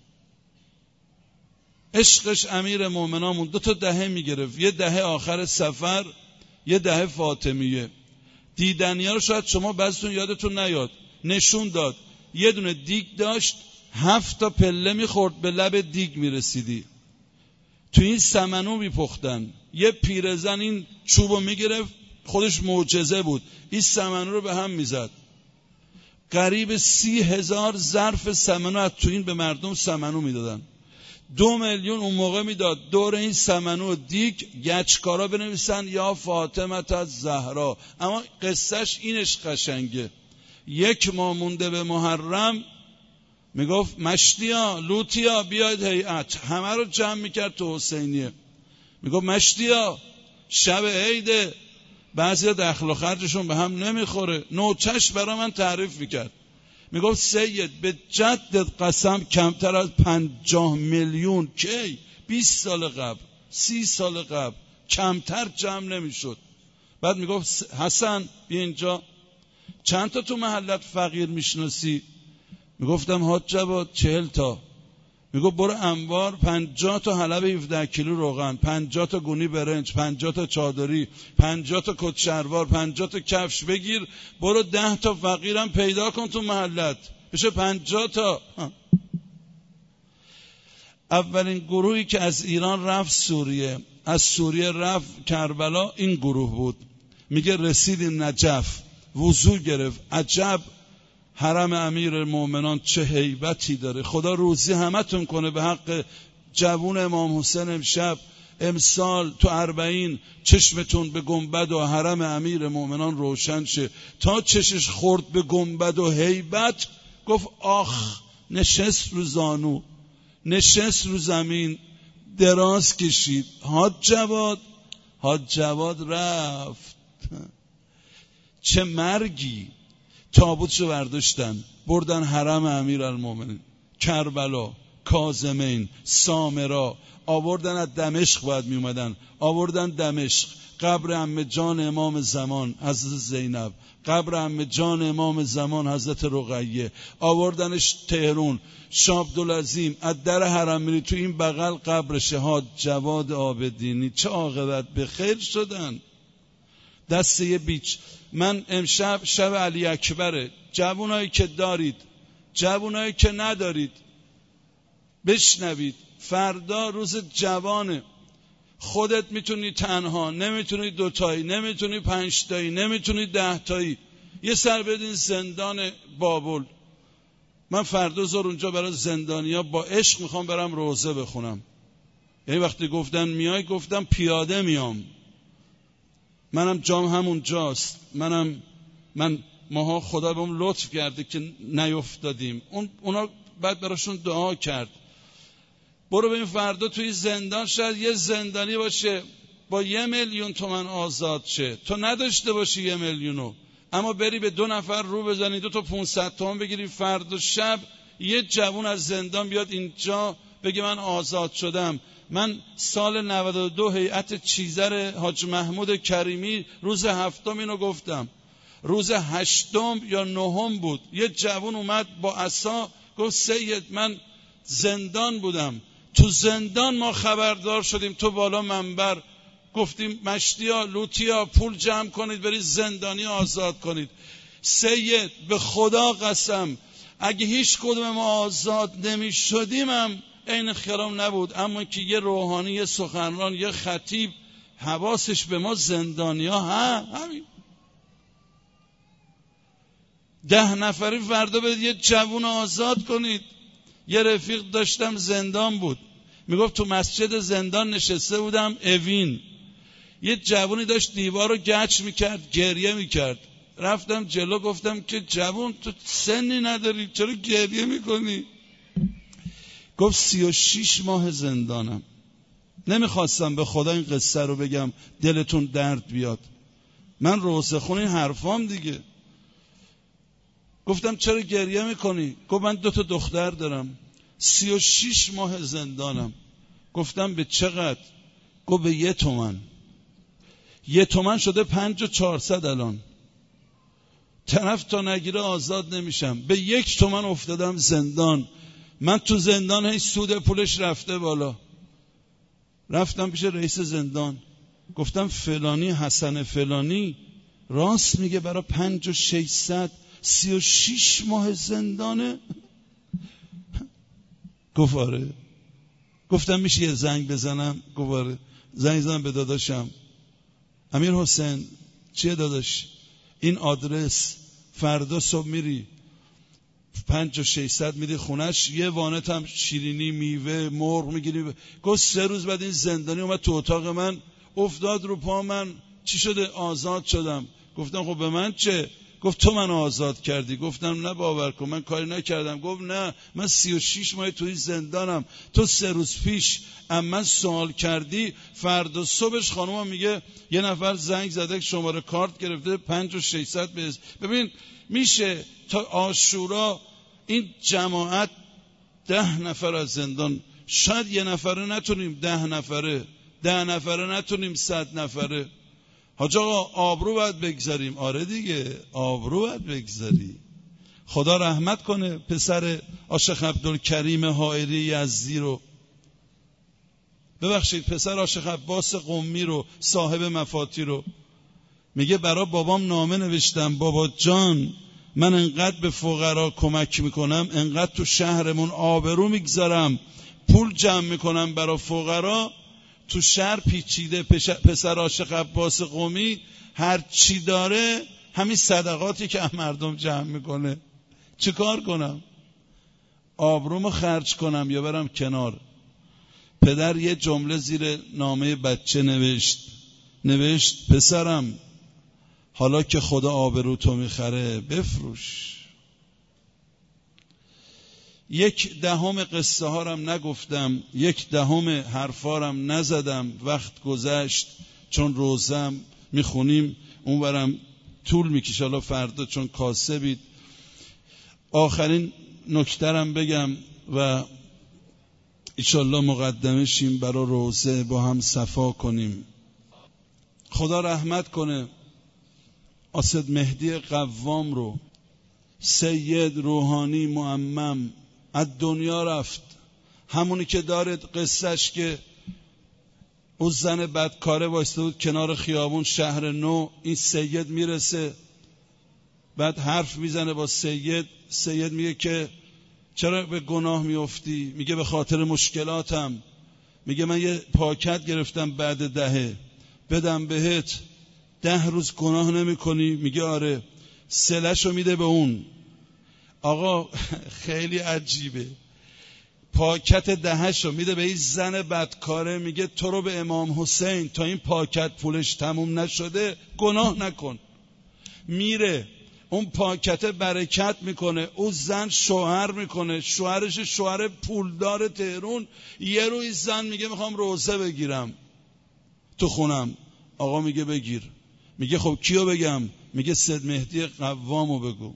عشقش امیر مومنان بود. دو تا دهه می گرفت، یه دهه آخر سفر، یه دهه فاطمیه. دیدنی ها رو شاید شما بعضتون یادتون نیاد، نشون داد. یه دونه دیگ داشت، هفت تا پله میخورد به لب دیگ میرسیدی. تو این سمنو میپختن. یه پیرزن این چوبو میگرفت، خودش معجزه بود، این سمنو رو به هم میزد. قریب سی هزار ظرف سمنو از تو این به مردم سمنو میدادن. دو میلیون اون موقع میداد. دور این سمنو دیگ گچکارا بنویسن یا فاطمه از زهرا. اما قصهش اینش قشنگه. یک ماه مونده به محرم، میگفت مشتیا لوتیا بیاید هیئت، همه رو جمع میکرد تو حسینیه. میگفت مشتیا شب عیده، بعضی دخل و خرجشون به هم نمیخوره. نوچش برای من تعریف میکرد. میگفت سید به جدت قسم کمتر از پنجاه میلیون کی بیست سال قبل، سی سال قبل کمتر جمع نمیشد. بعد میگفت حسن بیا اینجا، چند تا تو محلت فقیر میشناسی؟ میگفتم حاج جواد چهل تا. میگفت برو انبار پنجاه تا حلب هفده کیلو روغن، پنجاه تا گونی برنج، پنجاه تا چادری، پنجاه تا کت شلوار، پنجاه تا کفش بگیر، برو ده تا فقیرم پیدا کن تو محلت، بشه پنجاه تا. اولین گروهی که از ایران رفت سوریه، از سوریه رفت کربلا، این گروه بود. میگه رسیدیم نجف، وضو گرفت. عجب حرم امیر مومنان چه هیبتی داره. خدا روزی همتون کنه به حق جوون امام حسین. امشب امسال تو اربعین چشمتون به گنبد و حرم امیر مومنان روشن شه. تا چشش خورد به گنبد و هیبت گفت آخ، نشست رو زانو، نشست رو زمین، دراز کشید. حاج جواد حاج جواد رفت. چه مرگی. تابوتشو برداشتن بردن حرم امیرالمومنین کربلا. کاظمین، سامرا، آوردن از دمشق باید می اومدن، آوردن دمشق، قبر عمه جان امام زمان حضرت زینب، قبر عمه جان امام زمان حضرت رقیه، آوردنش تهرون، شاه عبدالعظیم، از در حرم میری تو این بغل قبر شهاد جواد آبدینی. چه عاقبت به خیر شدن. دست یه بیچ. من امشب شب علی اکبره، جوانایی که دارید، جوانایی که ندارید، بشنوید. فردا روز جوانه. خودت میتونی تنها، نمیتونی دوتایی، نمیتونی پنجتایی، نمیتونی دهتایی، یه سر بدین زندان بابل. من فردا زور اونجا برای زندانیا با عشق میخوام برم روزه بخونم. یه وقتی گفتن میای، گفتم پیاده میام. منم جام همون جاست. منم من ماها خدا بهم لطف کرده که نیفتادیم. اون اونا بعد براشون دعا کرد. برو ببین فردا توی زندان شاید یه زندانی باشه با یه میلیون تومن آزاد شه، تو نداشته باشی یه میلیونو، اما بری به دو نفر رو بزنی، دو تا پونصد تومن بگیری، فردا شب یه جوون از زندان بیاد اینجا بگه من آزاد شدم. من سال نود و دو هیئت چیزر حاج محمود کریمی روز هفتم اینو گفتم، روز هشتم یا نهم بود، یه جوون اومد با عصا گفت سید من زندان بودم، تو زندان ما خبردار شدیم تو بالا منبر گفتیم مشتیا لوتیا پول جمع کنید برید زندانی آزاد کنید. سید به خدا قسم اگه هیچ کدوم ما آزاد نمی شدیم هم این خیرام نبود، اما که یه روحانی، یه سخنران، یه خطیب حواسش به ما زندانی ها ها همین ده نفری فردا برید یه جوون آزاد کنید. یه رفیق داشتم زندان بود، میگفت تو مسجد زندان نشسته بودم اوین، یه جوونی داشت دیوار رو گچ میکرد گریه میکرد، رفتم جلو گفتم که جوون تو سنی نداری چرا گریه میکنی؟ گفت سی و شیش ماه زندانم. نمیخواستم به خدا این قصه رو بگم دلتون درد بیاد، من روزه خون این حرفام دیگه. گفتم چرا گریه میکنی؟ گفت من دو تا دختر دارم، سی و شیش ماه زندانم. گفتم به چقدر؟ گفت به یه تومن. یه تومن شده پنج و چهارصد الان. طرف تا نگیره آزاد نمیشم. به یک تومن افتادم زندان. من تو زندان هی سود پولش رفته بالا. رفتم پیش رئیس زندان گفتم فلانی حسن فلانی راست میگه برای پنج و ششصد سی و شیش ماه زندانه؟ گفت آره. گفتم میشه یه زنگ بزنم؟ گفت آره. زنگ زدم به داداشم، امیر حسین چیه داداش این آدرس، فردا صبح میری پنج و ششصد میری خونش، یه وانت هم شیرینی میوه مرغ میگیری. گفت سه روز بعد این زندانی اومد تو اتاق من افتاد رو پا من، چی شده؟ آزاد شدم. گفتم خب به من چه؟ گفت تو من آزاد کردی. گفتم نه باور کن من کاری نکردم. گفت نه من سی و شیش ماه توی زندانم، تو سه روز پیش اما سوال کردی، فردا صبحش خانومم میگه یه نفر زنگ زده شماره کارت گرفته پنج و ششصد بز. ببین میشه تا عاشورا این جماعت ده نفر از زندان، شاید یه نفره نتونیم، ده نفره ده نفره نتونیم، صد نفره. حاج آقا آبرو باید بگذاریم. آره دیگه آبرو باید بگذاری. خدا رحمت کنه پسر عاشق عبدالکریم حائری یزدی رو، ببخشید پسر عاشق عباس قمی رو، صاحب مفاتی رو. میگه برای بابام نامه نوشتم بابا جان من انقدر به فقرا کمک میکنم، انقدر تو شهرمون آبرو میگذارم، پول جمع میکنم برای فقرا، تو شهر پیچیده. پسر عاشق عباس قمی هر چی داره همین صدقاتی که مردم جمع میکنه. چه کار کنم؟ آبرومو خرج کنم یا برم کنار؟ پدر یه جمله زیر نامه بچه نوشت نوشت پسرم حالا که خدا آبرو تو میخره بفروش. یک دهم قصه هارم نگفتم، یک دهم حرفارم نزدم، وقت گذشت. چون روزم میخونیم اونورم طول میکشه، حالا فردا چون کاسبید. آخرین نکترم بگم و ایشالله مقدمه شیم برای روزه با هم صفا کنیم. خدا رحمت کنه اسد مهدی قوام رو. سید روحانی معمم از دنیا رفت. همونی که دارد قصهش که اون زن بدکاره وایسته بود کنار خیابون شهر نو، این سید میرسه بعد حرف میزنه با سید. سید میگه که چرا به گناه میافتی؟ میگه به خاطر مشکلاتم. میگه من یه پاکت گرفتم بعد دهه بدم بهت، ده روز گناه نمی کنی؟ میگه آره. سلشو میده به اون. آقا خیلی عجیبه، پاکت دهشو میده به این زن بدکاره، میگه تو رو به امام حسین تا این پاکت پولش تموم نشده گناه نکن. میره اون پاکت برکت میکنه، اون زن شوهر میکنه، شوهرش شوهر پولدار تهران. یه روی زن میگه میخوام روزه بگیرم تو خونم. آقا میگه بگیر. میگه خب کیو بگم؟ میگه سید مهدی قوامو بگو.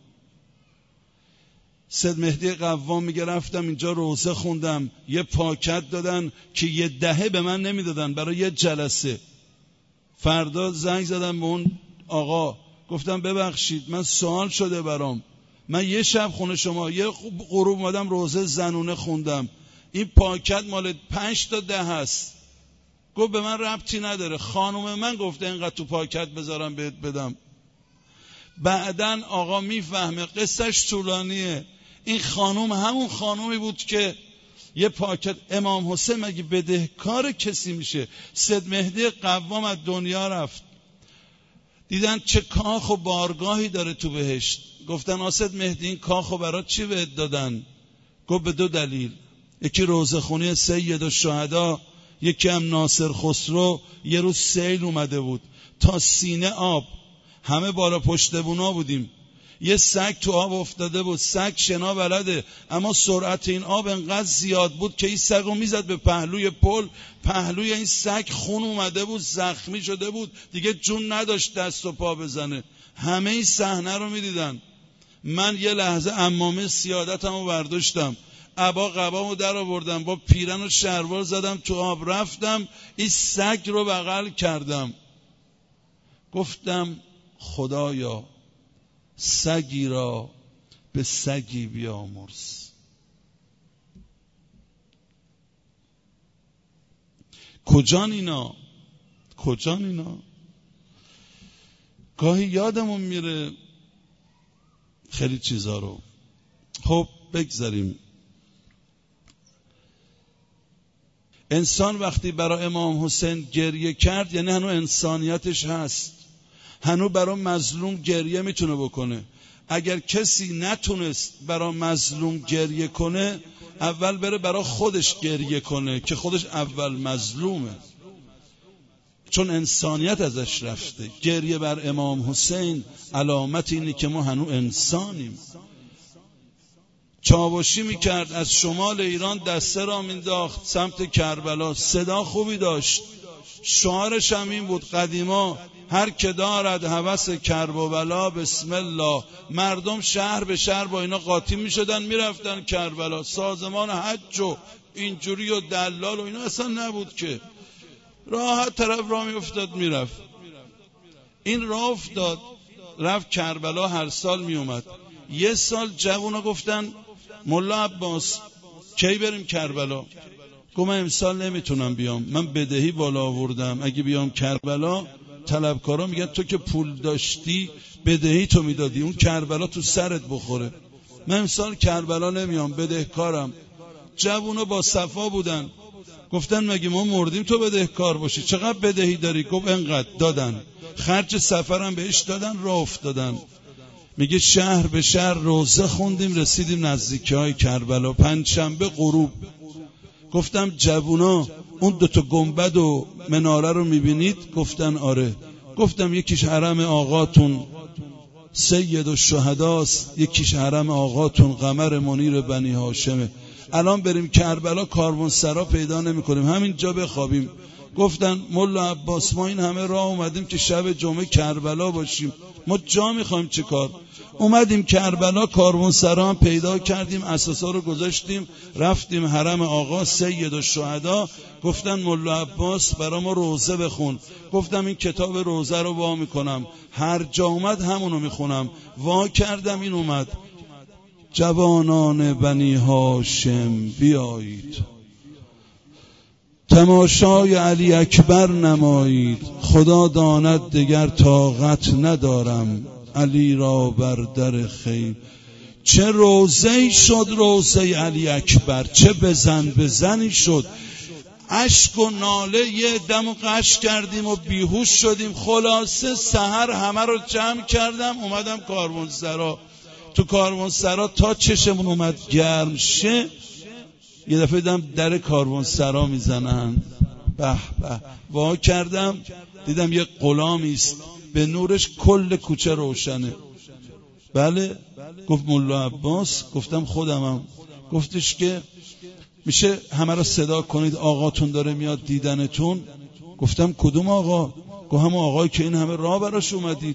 سید مهدی قوام میگه رفتم اینجا روزه خوندم، یه پاکت دادن که یه دهه به من نمیدادن برای یه جلسه. فردا زنگ زدم به اون آقا، گفتم ببخشید من سوال شده برام، من یه شب خونه شما یه غروب اومدم روزه زنونه خوندم، این پاکت مال پنج تا ده هست. گفت به من ربطی نداره، خانم من گفته اینقدر تو پاکت بذارم بهت بدم. بعدن آقا میفهمه قصهش طولانیه. این خانم همون خانومی بود که یه پاکت. امام حسین مگه بدهکار کسی میشه؟ سید مهدی قوام از دنیا رفت، دیدن چه کاخ و بارگاهی داره تو بهشت. گفتن اسد مهدی این کاخو برای چی بهت دادن؟ گفت به دو دلیل، یکی روزه خونی سید الشهدا، یکی هم ناصر خسرو. یه روز سیل اومده بود تا سینه آب، همه بالا پشت بونا بودیم، یه سگ تو آب افتاده بود. سگ شنا بلده اما سرعت این آب انقدر زیاد بود که این سگ رو میزد به پهلوی پل. پهلوی این سگ خون اومده بود، زخمی شده بود، دیگه جون نداشت دست و پا بزنه. همه این صحنه رو میدیدن. من یه لحظه عمامه سیادتمو برداشتم، عبا قبامو در آوردم، با پیرن و شلوار زدم تو آب، رفتم این سگ رو بغل کردم، گفتم خدایا سگی را به سگی بیامرز. کجان اینا؟ کجان اینا؟ گاهی یادمون میره خیلی چیزا رو. خب بگذاریم. انسان وقتی برای امام حسین گریه کرد یعنی هنوز انسانیتش هست، هنوز برای مظلوم گریه میتونه بکنه. اگر کسی نتونست برای مظلوم گریه کنه، اول بره برای خودش گریه کنه که خودش اول مظلومه، چون انسانیت ازش رفته. گریه بر امام حسین علامت اینه که ما هنوز انسانیم. چاوشی میکرد از شمال ایران دسته را مینداخت سمت کربلا، صدا خوبی داشت، شعارش هم این بود قدیما هر که دارد هوس کرب و بلا بسم الله. مردم شهر به شهر با اینا قاطی میشدن میرفتن کربلا. سازمان حج و اینجوری و دلال و اینا اصلا نبود که، راحت طرف راه میافتاد میرفت. این راه افتاد رفت کربلا، هر سال میومد. یه سال جوونا گفتن ملا عباس کی بریم کربلا؟ گفتم من امسال نمیتونم بیام، من بدهی بالا آوردم، اگه بیام کربلا طلبکارا میگن تو که پول داشتی بدهی تو میدادی، اون کربلا تو سرت بخوره. من امسال کربلا نمیام، بدهکارم. جوونا با صفا بودن، گفتن مگه ما مردیم تو بدهکار باشی؟ چقدر بدهی داری؟ گفت انقدر. دادن، خرج سفرم بهش دادن، راه افتادن. میگه شهر به شهر روزه خوندیم، رسیدیم نزدیکی های کربلا. پنجشنبه غروب گفتم جوونا اون دوتا گنبد و مناره رو میبینید؟ گفتن آره. گفتم یکیش حرم آقاتون سید الشهداست، یکیش حرم آقاتون قمر منیر بنی هاشمه. الان بریم کربلا کاروانسرا پیدا نمی کنیم، همینجا بخوابیم. گفتن ملا عباس ما این همه راه اومدیم که شب جمعه کربلا باشیم، ما جا میخوایم چه کار؟ اومدیم کربلا، کاروانسرا هم پیدا کردیم، اساسا رو گذاشتیم، رفتیم حرم آقا سید الشهدا. گفتن ملا عباس برا ما روزه بخون. گفتم این کتاب روزه رو وا میکنم، هر جا اومد همونو میخونم. وا کردم، این اومد: جوانان بنی هاشم بیایید، تماشای علی اکبر نمایید، خدا داند دگر طاقت ندارم، علی را بر در خیر. چه روزه‌ای شد روزه علی اکبر، چه بزن بزنی شد. اشک و ناله یه دم قش کردیم و بیهوش شدیم. خلاصه سحر همه رو جمع کردم، اومدم کاروانسرا. تو کاروانسرا تا چشمون اومد گرم شه، یه دفعه دیدم در کاروانسرا میزنن. به به، وا کردم دیدم یه غلامی است، به نورش کل کوچه روشنه. بله. گفت ملا عباس. گفتم خودمم. گفتش که میشه همه را صدا کنید، آقاتون داره میاد دیدنتون. گفتم کدوم آقا؟ گفت همون آقایی که این همه راه براش اومدید.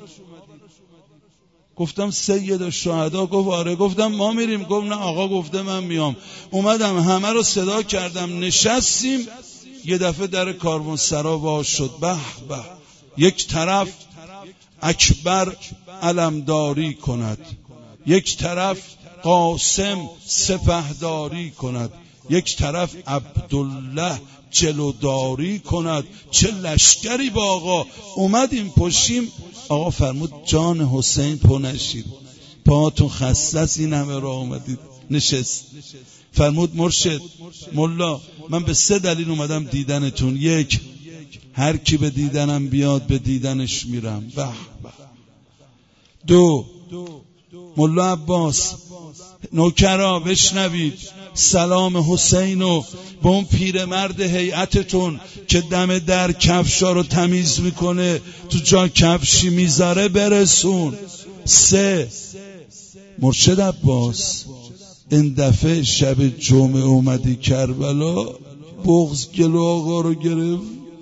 گفتم سید الشهدا. گفت آره. گفتم ما میریم. گفت نه آقا گفته من میام. اومدم همه رو صدا کردم، نشستیم. یه دفعه در کاروانسرا باز شد. به به، یک طرف اکبر علمداری کند، یک طرف قاسم سپهداری کند، یک طرف عبدالله جلوداری کند. چه لشکری با آقا. اومدیم پشیم. آقا فرمود جان حسین پا نشید، پاهاتون خسته است، این همه راه اومدید. نشست. فرمود مرشد ملا من به سه دلیل اومدم دیدنتون. یک، هر کی به دیدنم بیاد به دیدنش میرم. به به. دو، ملا عباس نوکرا بشنوید سلام حسینو به اون پیرمرد هیئتتون که دم در کفشا رو تمیز میکنه تو جا کفشی میذاره برسون. سه، مرشد عباس این دفعه شب جمعه اومدی کربلا، بغض گلو آقا رو گرفت،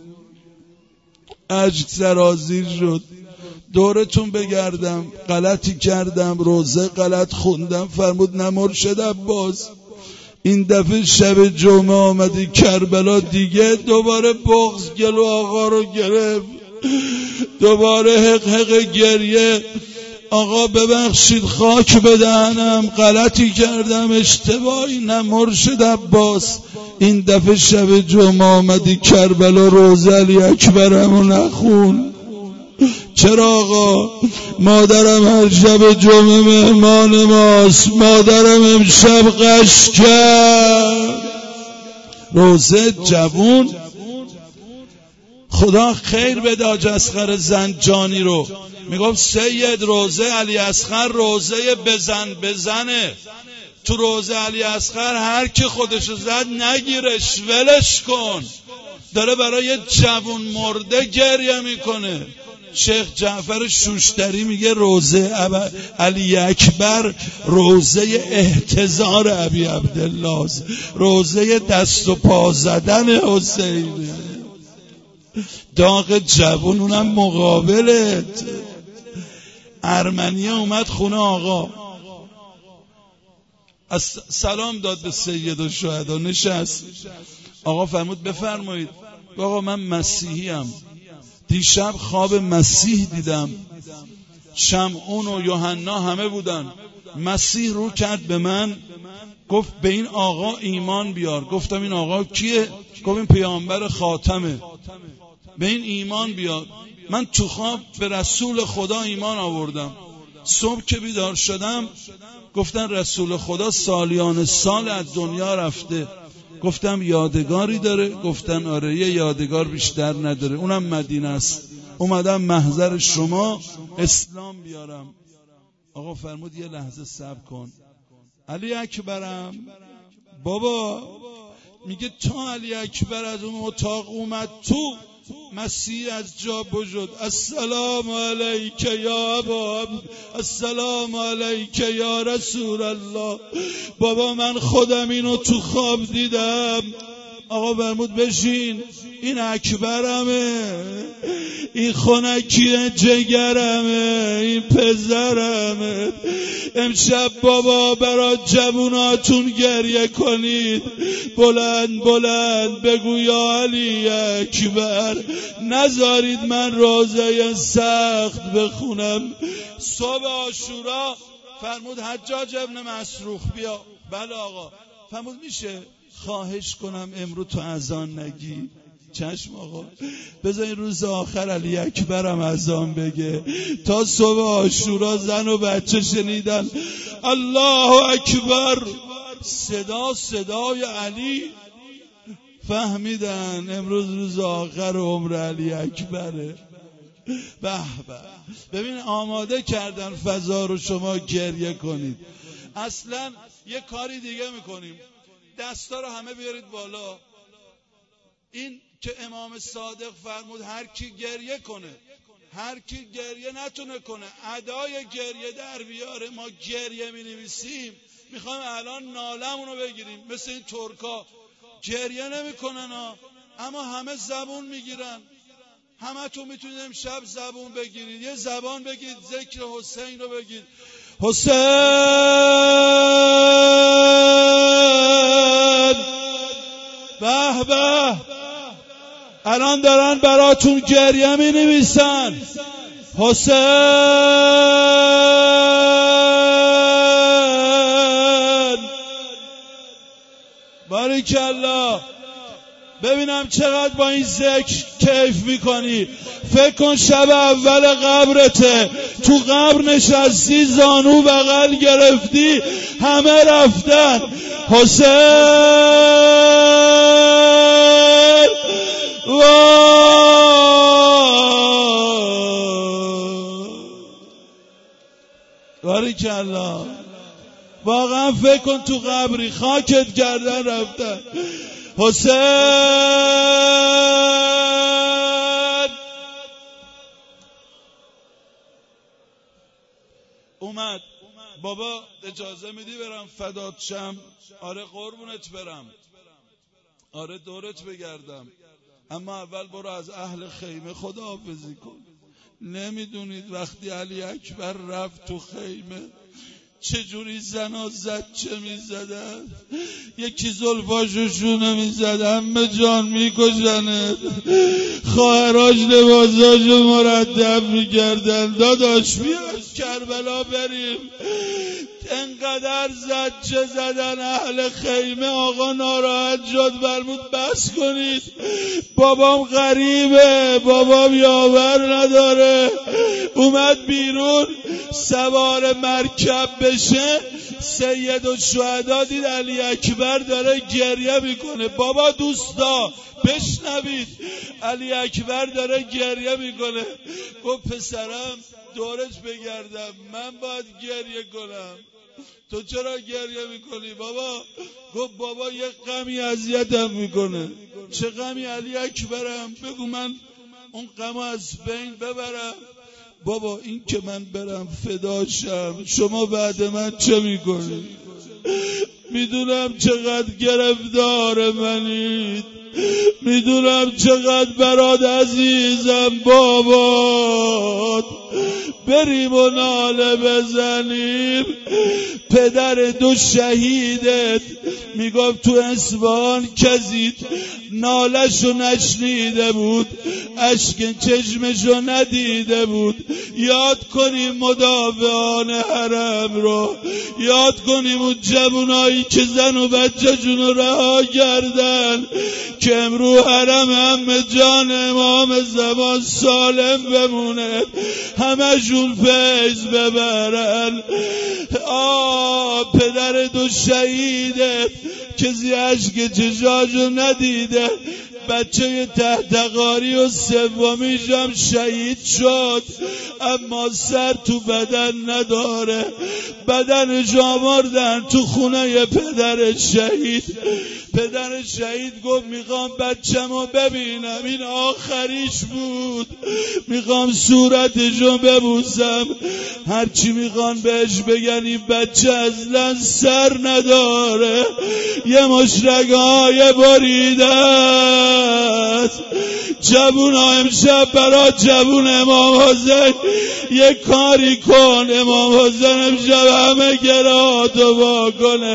عجز سرازیر شد. دورتون بگردم غلطی کردم، روزه غلط خوندم. فرمود نه مرشد عباس، این دفعه شب جمعه آمدی کربلا دیگه دوباره بغض گلو آقا رو گرفت، دوباره حق حق گریه. آقا ببخشید خاک بدهنم، غلطی کردم، اشتباهی. نه مرشد عباس، این دفعه شب جمعه آمدی کربلا روزه علی اکبرمو نخون. چرا آقا؟ مادرم هر شب جمعه مهمان ماست، مادرم امشب غش کرد. روزه جوون خدا خیر بده حاج اصغر زنجانی رو. میگفت سید روزه علی اصغر روزه بزن بزنه. تو روزه علی اصغر هر کی خودشو زد نگیرش، ولش کن. داره برای جوون مرده گریه میکنه. شیخ جعفر شوشتری میگه روزه علی اکبر روزه احتضار ابی عبدالله، روزه دست و پا زدن حسین. داغ جوون اونم مقابلت. ارمنیه اومد خونه آقا، از سلام داد به سید الشهدا، نشست. آقا فرمود بفرمایید. آقا من مسیحی ام، دیشب خواب مسیح دیدم، شمعون و یوحنا همه بودن. مسیح رو کرد به من، گفت به این آقا ایمان بیار. گفتم این آقا کیه؟ گفت این پیامبر خاتمه، به این ایمان بیار. من تو خواب به رسول خدا ایمان آوردم. صبح که بیدار شدم گفتن رسول خدا سالیان سال از دنیا رفته. گفتم یادگاری داره؟ گفتن آره، یه یادگار بیشتر نداره، اونم مدینه است. اومدم محضر شما اسلام بیارم. آقا فرمود یه لحظه صبر کن. علی اکبرم بابا، میگه تا علی اکبر از اون اتاق اومد تو، مسیح از جا بجد. السلام علیک یا ابا، السلام علیک یا رسول الله. بابا من خودم اینو تو خواب دیدم. آقا فرمود بشین، این اکبرمه، این خنکی جگرمه، این پزرمه. امشب بابا برای جووناتون گریه کنید، بلند بلند بگو یا علی اکبر، نذارید من روزه سخت بخونم. صبح عاشورا فرمود حجاج ابن مسروخ بیا. بله آقا. فرمود میشه خواهش کنم امروز تو اذان نگی؟ چشم آقا. بذارین روز آخر علی اکبرم اذان بگه. تا صبح عاشورا زن و بچه شنیدن الله اکبر، صدا صدای علی، فهمیدن امروز روز آخر عمر علی اکبره. به به. ببین آماده کردن فضا رو شما گریه کنید. اصلا یه کاری دیگه میکنیم، دستا رو همه بیارید بالا. این که امام صادق فرمود هر کی گریه کنه، هر کی گریه نتونه کنه ادای گریه در بیاره. ما گریه می نویسیم، میخوایم الان نالمونو بگیریم. مثل این ترکا گریه نمی کنن ها، اما همه زبون میگیرن. همه تو میتونید امشب زبون بگیرید، یه زبان بگید، ذکر حسین رو بگید. حسین به به. الان دارن براتون گریه می نویسن. حسین باریکالله. ببینم چقدر با این ذکر کیف میکنی. فکر کن شب اول قبرته، تو قبر نشستی، زانو بغل گرفتی، همه رفتن. حسین باریکالله. واقعا فکر کن تو قبری، خاکت کردن رفتن. حسین اومد. بابا اجازه میدی برم فدات شم؟ آره قربونت برم، آره دورت بگردم، اما اول برو از اهل خیمه خداحافظی کن. نمیدونید وقتی علی اکبر رفت تو خیمه چجوری زنا زچه میزدن، یکی زلفاشو شونه میزدن، همه جان میکشنه، خواهراش لباساشو مرتب میکردن. داداش بیا از کربلا بریم. انقدر زجه زدن اهل خیمه، آقا ناراحت شد، فرمود بس کنید، بابام غریبه، بابام یاور نداره. اومد بیرون سوار مرکب بشه، سید الشهدا دید علی اکبر داره گریه میکنه. بابا دوستا بشنوید، علی اکبر داره گریه میکنه. گفت پسرم دورش بگردم، من باید گریه کنم، تو چرا گریه میکنی بابا؟ گفت بابا یه غمی اذیتم میکنه. چه غمی علی اکبرم؟ بگو من اون غم از بین ببرم. بابا این که من برم فداشم، شما بعد من چه میکنی؟ میدونم چقدر گرفتار منید، میدونم چقدر برات عزیزم بابات، بریم و ناله بزنیم. پدر دو شهیدت میگفت تو اصفهان کزید، نالشو نشنیده بود، اشک چشمشو ندیده بود. یاد کنیم مدافعان حرم رو، یاد کنیم اون جوونایی که زن و بچه جونو رها کردن که امرو حرم هم جان امام زمان سالم بمونه، همشون فیض ببرن. آه پدر دو شهیدت کسی اشک چشاشو ندیده، بچه تحتقاری و سومیش هم شهید شد، اما سر تو بدن نداره، بدنش آوردن تو خونه پدر شهید. پدر شهید گفت میخوام بچه‌مو ببینم، این آخریش بود، میخوام صورتشو ببوسم. هرچی میخوان بهش بگن این بچه اصلا سر نداره، یه مش رگای بریده است. جوونا امشب برا جوون امام حسین یه کاری کن، امام حسین امشب همه گراتو با کنه.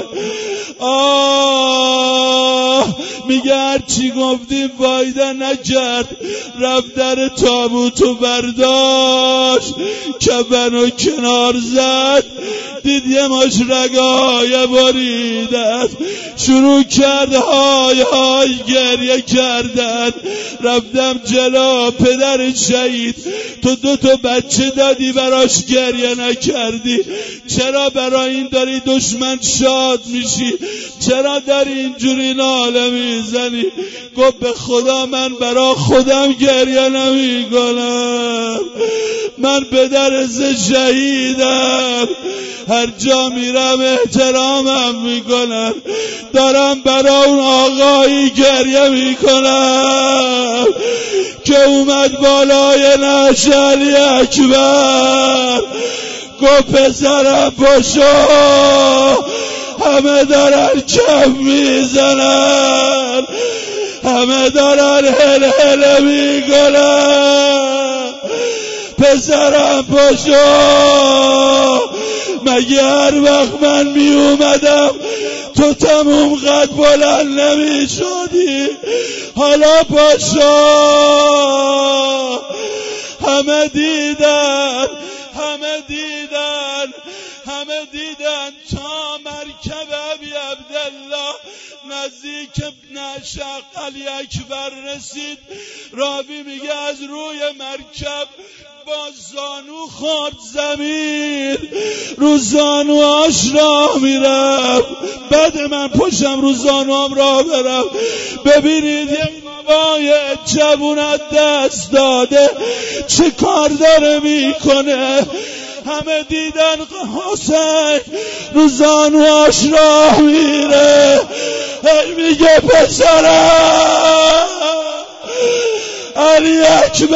آه میگه هرچی گفتیم فایده نکرد، رفت در تابوتو برداشت، کفنو کنار زد، دید یه مش رگای بریده است. شروع کرد های های گریه کردن. رفتم جلو، پدر شهید تو دو تا بچه دادی براش گریه نکردی، چرا برای این داری دشمن شاد میشی؟ چرا داری اینجوری ناله میزنی؟ گفت به خدا من برا خودم گریه نمی کنم، من پدر شهیدم، هر جا میرم احترامم میکنن، دارم برا اون آقایی گریه میکنم که اومد بالای نعش علی اکبر. گفت پسرم پاشو، همه دارن کف میزنن، همه دارن هل هل میکنن. پسرم پاشو، مگه هر وقت من می اومدم تو تموم قد بلند نمی شدی؟ حالا پاشو. همه دیدن، همه دیدن، همه دیدن تا مرکب ابی عبدالله نزدیک نعش علی اکبر رسید. راوی میگه از روی مرکب با زانو خورد زمین، رو زانوهاش راه میرم. بعد من پشم رو زانوام راه برم. ببینید یک بابای جوون دست داده چه کار داره میکنه. همه دیدن حسین رو زانوهاش راه میره، هی میگه پسرم علی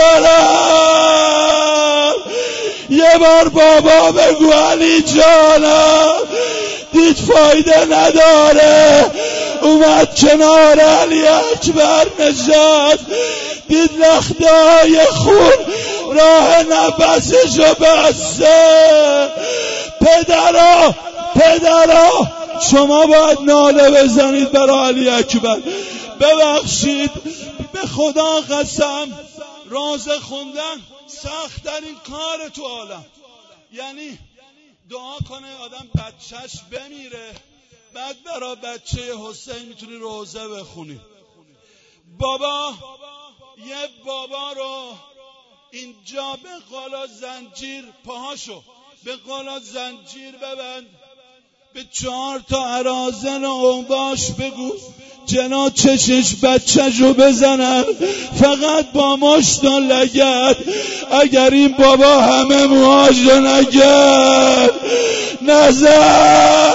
اکبرم. یه بار بابا بگو علی جانم. دید فایده نداره، اومد کنار علی اکبر نشست، دید لخته‌های خون راه نفسشو بسته. پدرها پدرها شما باید ناله بزنید برای علی اکبر. ببخشید، به خدا قسم روزه خوندن سخت ترین کار تو عالم. یعنی دعا کنه آدم بچهش بمیره، بعد برای بچه حسین میتونی روزه بخونی. بابا یه بابا رو اینجا به قالا زنجیر پاهاشو به قالا زنجیر ببند، به چهار تا اراذل و اوباش بگو جنا چشش بچه‌شو بزنن، فقط با مشت و لگد. اگر این بابا همه موهاشو نگرد، نزد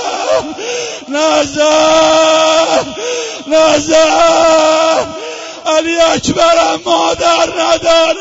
نزد نزد علی اکبرم مادر نداره،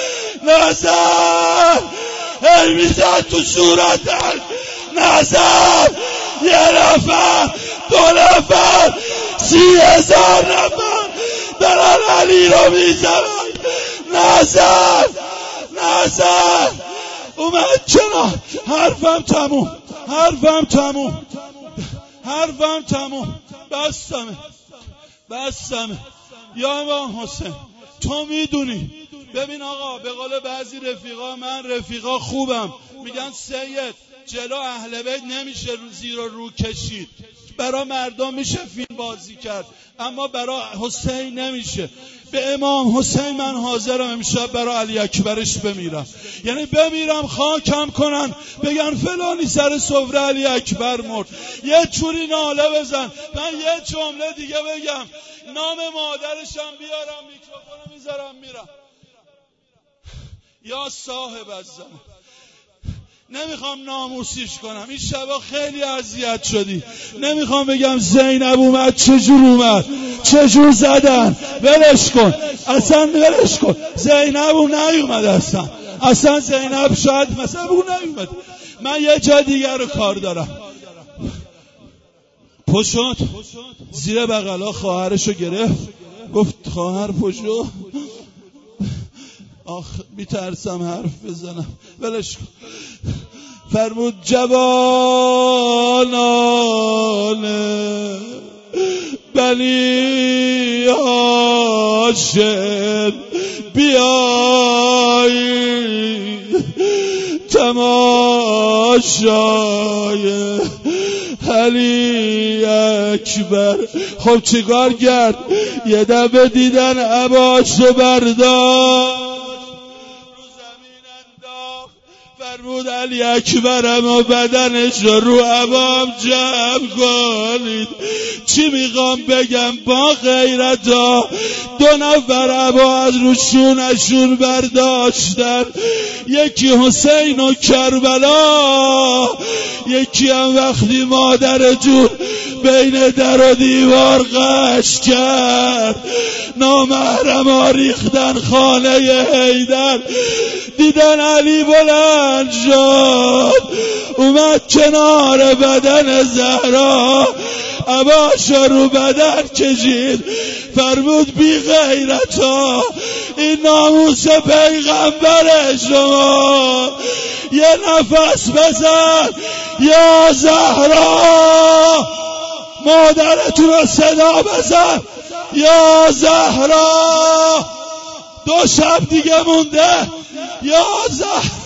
نزد هی میزد تو صورتش، نزد یه نفر دو نفر سی هزار نفر دارن علی رو میزنن، نزد نزد اومد کنار. حرفم تموم، حرفم تموم، حرفم تموم، بستمه بستمه. یا امام حسین تو میدونی. ببین آقا، به قول بعضی رفیقا، من رفیقا خوبم، میگن سید جلو اهل بیت نمیشه زیر و رو کشید، برا مردم میشه فیلم بازی کرد اما برا حسین نمیشه. به امام حسین من حاضرم امشب برا علی اکبرش بمیرم، یعنی بمیرم خاکم کنن بگن فلانی سر سفره علی اکبر مرد. یه جوری ناله بزن. من یه جمله دیگه بگم، نام مادرشم بیارم، میکروفونو میذارم میرم. یا صاحب الزمان، نمیخوام ناموسیش کنم، این شبا خیلی اذیت شدی. نمیخوام بگم زینب اومد چجور اومد چجور زدن، ولش کن اصلا، ولش کن. زینب اون نیومد اصلا، اصلا زینب شاید مثلا اون نیومد. من یه جا دیگر رو کار دارم. پشت زیر بغلا خواهرشو گرفت، گفت خواهر پشو، آخ میترسم حرف بزنم، ولش کن. فرمود جوانان بنی هاشم بیایید تماشای علی اکبر. خب چیکار کرد؟ یه دفعه دیدن عباشو برداشت رو زمین انداخت، فرمود علی اکبرم و بدنش رو عبام جمع کنید. چی میخوام بگم؟ با غیرتا دو نفر عبا از رو شونشون برداشتن، یکی حسین و کربلا، یکی هم وقتی مادر جون بین در و دیوار قش کرد، نامحرما ریختن خانه حیدر. دیدن علی بلند شد اومد کنار بدن زهرا، عباش رو بدن کشید، فرمود بی غیرتا این ناموس پیغمبر شما، یه نفس بزن یا زهرا، مادرتون رو صدا بزن یا زهرا، دو شب دیگه مونده یا زهرا.